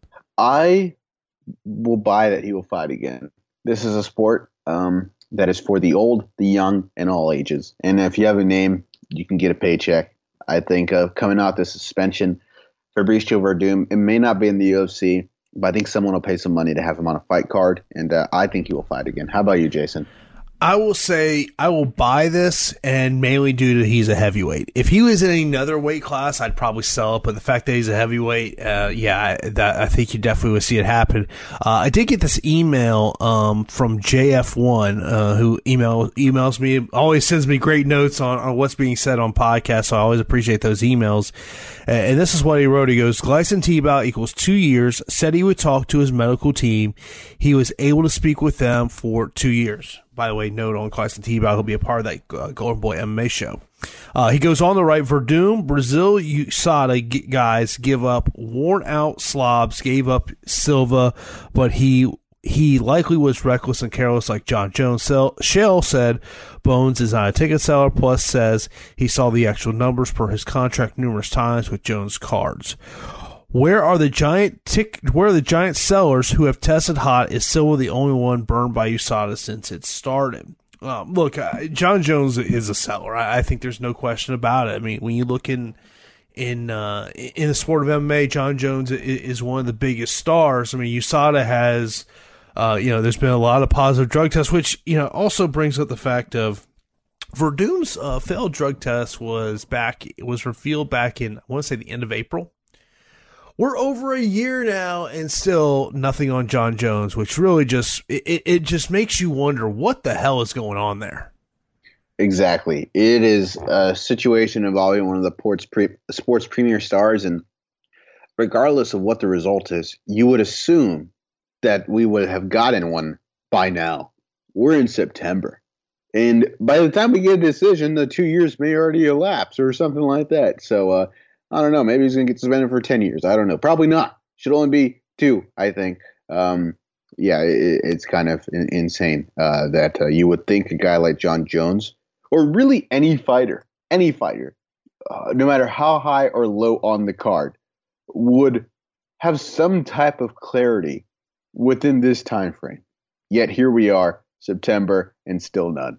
[SPEAKER 5] I will buy that he will fight again. This is a sport um, that is for the old, the young, and all ages. And if you have a name, you can get a paycheck. I think of uh, coming out this suspension, Fabricio Verdum, it may not be in the U F C, but I think someone will pay some money to have him on a fight card, and uh, I think he will fight again. How about you, Jason?
[SPEAKER 4] I will say I will buy this, and mainly due to he's a heavyweight. If he was in another weight class, I'd probably sell it. But the fact that he's a heavyweight, uh, yeah, I, that, I think you definitely would see it happen. Uh, I did get this email um, from J F one, uh, who email emails me, always sends me great notes on, on what's being said on podcasts. So I always appreciate those emails. Uh, and this is what he wrote. He goes, Gleison Tibau equals two years. Said he would talk to his medical team. He was able to speak with them for two years. By the way, note on Gleison Tibau, he'll be a part of that uh, Golden Boy M M A show. Uh, he goes on to write, Verdum, Brazil, U S A D A g- guys give up worn-out slobs, gave up Silva, but he he likely was reckless and careless like John Jones. Sell- Shell said Bones is not a ticket seller, plus says he saw the actual numbers per his contract numerous times with Jones cards. Where are the giant tick? Where are the giant sellers who have tested hot? Is Silva the only one burned by U S A D A since it started? Um, look, uh, John Jones is a seller. I, I think there's no question about it. I mean, when you look in in uh, in the sport of M M A, John Jones is, is one of the biggest stars. I mean, U S A D A has, uh, you know, there's been a lot of positive drug tests, which you know also brings up the fact of Verdum's uh, failed drug test was back was revealed back in I want to say the end of April. We're over a year now and still nothing on John Jones, which really just it, it just makes you wonder what the hell is going on there.
[SPEAKER 5] Exactly. It is a situation involving one of the sports, pre- sports premier stars, and regardless of what the result is, you would assume that we would have gotten one by now. We're in September. And by the time we get a decision, the two years may already elapse or something like that. So, uh, I don't know. Maybe he's going to get suspended for ten years. I don't know. Probably not. Should only be two, I think. Um, yeah, it, it's kind of in, insane uh, that uh, you would think a guy like John Jones, or really any fighter, any fighter, uh, no matter how high or low on the card, would have some type of clarity within this time frame. Yet here we are, September, and still none.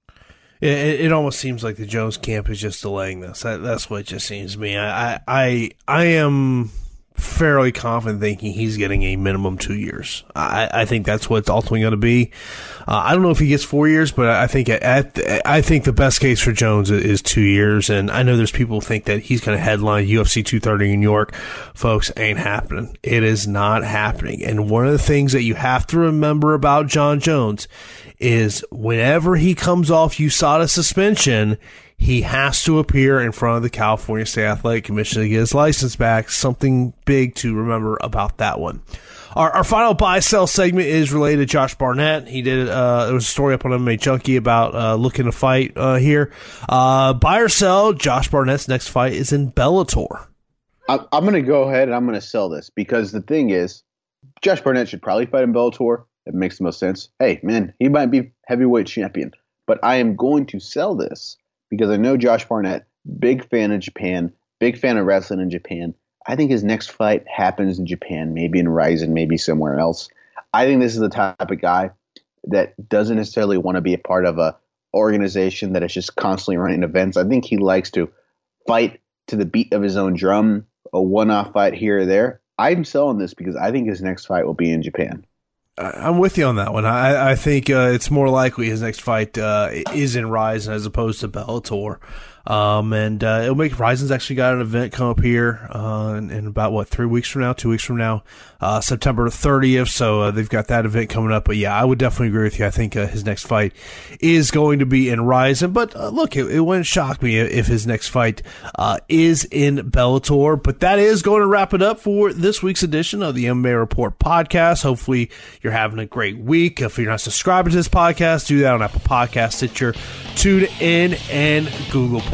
[SPEAKER 4] It, it almost seems like the Jones camp is just delaying this. That, that's what it just seems to me. I, I, I am fairly confident thinking he's getting a minimum two years. I, I think that's what it's ultimately going to be. Uh, I don't know if he gets four years, but I think at, I think the best case for Jones is two years. And I know there's people who think that he's going to headline U F C two thirty in New York. Folks, ain't happening. It is not happening. And one of the things that you have to remember about John Jones is whenever he comes off U S A D A suspension, he has to appear in front of the California State Athletic Commission to get his license back. Something big to remember about that one. Our, our final buy-sell segment is related to Josh Barnett. He did, uh, there was a story up on M M A Junkie about uh, looking to fight uh, here. Uh, buy or sell, Josh Barnett's next fight is in Bellator.
[SPEAKER 5] I, I'm going to go ahead and I'm going to sell this because the thing is, Josh Barnett should probably fight in Bellator. It makes the most sense. Hey, man, he might be heavyweight champion. But I am going to sell this because I know Josh Barnett, big fan of Japan, big fan of wrestling in Japan. I think his next fight happens in Japan, maybe in Rizin, maybe somewhere else. I think this is the type of guy that doesn't necessarily want to be a part of a organization that is just constantly running events. I think he likes to fight to the beat of his own drum, a one-off fight here or there. I'm selling this because I think his next fight will be in Japan.
[SPEAKER 4] I'm with you on that one. I, I think uh, it's more likely his next fight uh, is in Rizin as opposed to Bellator. Um, and uh, it'll make Rizin's actually got an event come up here uh, in, in about, what, three weeks from now, two weeks from now, uh, September thirtieth. So uh, they've got that event coming up. But, yeah, I would definitely agree with you. I think uh, his next fight is going to be in Rizin. But, uh, look, it, it wouldn't shock me if his next fight uh, is in Bellator. But that is going to wrap it up for this week's edition of the M M A Report podcast. Hopefully you're having a great week. If you're not subscribing to this podcast, do that on Apple Podcasts, Stitcher, TuneIn, and Google Play.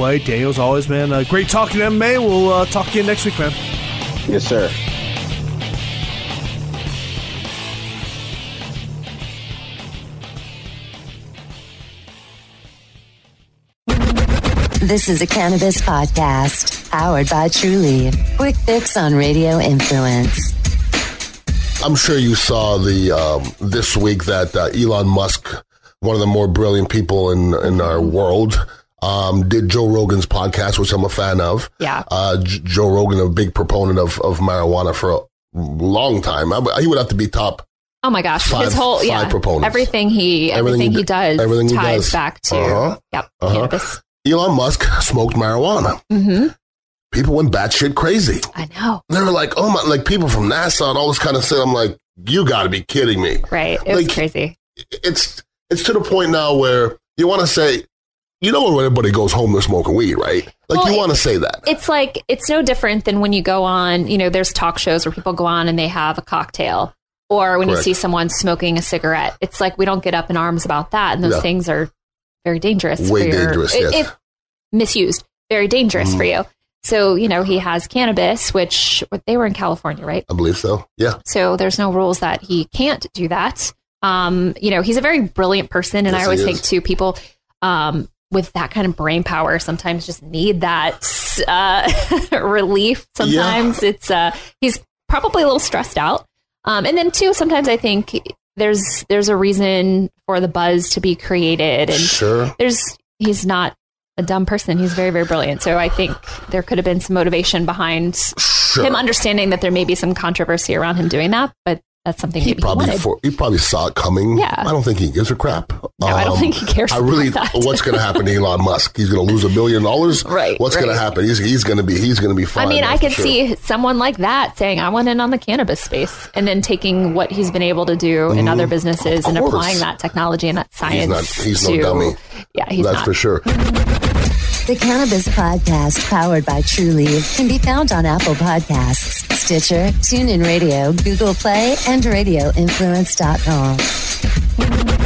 [SPEAKER 4] play. Daniel, as always, man, uh, great talking to M M A. We'll uh, talk again next week, man.
[SPEAKER 5] Yes, sir.
[SPEAKER 12] This is a cannabis podcast powered by Trulieve. Quick fix on Radio Influence.
[SPEAKER 13] I'm sure you saw the um, this week that uh, Elon Musk, one of the more brilliant people in in our world, um, did Joe Rogan's podcast, which I'm a fan of.
[SPEAKER 14] Yeah.
[SPEAKER 13] Uh, J- Joe Rogan, a big proponent of, of marijuana for a long time. I, he would have to be top.
[SPEAKER 14] Oh my gosh,
[SPEAKER 13] five,
[SPEAKER 14] his whole
[SPEAKER 13] five
[SPEAKER 14] yeah,
[SPEAKER 13] proponents.
[SPEAKER 14] everything he everything, everything he, he does
[SPEAKER 13] everything he
[SPEAKER 14] ties
[SPEAKER 13] does.
[SPEAKER 14] back to
[SPEAKER 13] uh-huh.
[SPEAKER 14] yep
[SPEAKER 13] uh-huh.
[SPEAKER 14] cannabis.
[SPEAKER 13] Elon Musk smoked marijuana.
[SPEAKER 14] Mm-hmm.
[SPEAKER 13] People went batshit crazy.
[SPEAKER 14] I know.
[SPEAKER 13] They were like, oh my, like people from NASA and all this kind of stuff. I'm like, you got to be kidding me.
[SPEAKER 14] Right. It
[SPEAKER 13] like,
[SPEAKER 14] was crazy.
[SPEAKER 13] It's it's to the point now where you want to say, you know, when everybody goes home, they're smoking weed, right? Like
[SPEAKER 14] well,
[SPEAKER 13] you want to say that.
[SPEAKER 14] It's like, it's no different than when you go on, you know, there's talk shows where people go on and they have a cocktail, or when Correct. You see someone smoking a cigarette. It's like, we don't get up in arms about that. And those yeah. things are very dangerous.
[SPEAKER 13] Way
[SPEAKER 14] for your,
[SPEAKER 13] dangerous, yes.
[SPEAKER 14] If misused, very dangerous mm. for you. So, you know, he has cannabis, which they were in California, right?
[SPEAKER 13] I believe so. Yeah.
[SPEAKER 14] So there's no rules that he can't do that. Um, you know, he's a very brilliant person. And yes, I always think too, people um, with that kind of brain power sometimes just need that uh, relief. Sometimes yeah. it's, uh, he's probably a little stressed out. Um, and then too, sometimes I think there's, there's a reason for the buzz to be created. And
[SPEAKER 13] sure.
[SPEAKER 14] there's, he's not a dumb person. He's very, very brilliant. So I think there could have been some motivation behind
[SPEAKER 13] sure.
[SPEAKER 14] him understanding that there may be some controversy around him doing that, but that's something
[SPEAKER 13] he
[SPEAKER 14] maybe
[SPEAKER 13] probably
[SPEAKER 14] he wanted.
[SPEAKER 13] For, he probably saw it coming.
[SPEAKER 14] Yeah.
[SPEAKER 13] I don't think he gives a crap.
[SPEAKER 14] No, um, I don't think he cares.
[SPEAKER 13] I really.
[SPEAKER 14] About that.
[SPEAKER 13] What's going to happen to Elon Musk? He's going to lose a billion dollars.
[SPEAKER 14] Right.
[SPEAKER 13] What's
[SPEAKER 14] right.
[SPEAKER 13] going to happen? He's he's going to be he's going to be fine.
[SPEAKER 14] I mean, I could
[SPEAKER 13] sure.
[SPEAKER 14] see someone like that saying, "I went in on the cannabis space," and then taking what he's been able to do in mm, other businesses and applying that technology and that science.
[SPEAKER 13] He's not. He's
[SPEAKER 14] to,
[SPEAKER 13] no dummy.
[SPEAKER 14] Yeah, he's
[SPEAKER 13] That's
[SPEAKER 14] not.
[SPEAKER 13] for sure.
[SPEAKER 12] The Cannabis Podcast, powered by Trulieve, can be found on Apple Podcasts, Stitcher, TuneIn Radio, Google Play, and radio influence dot com.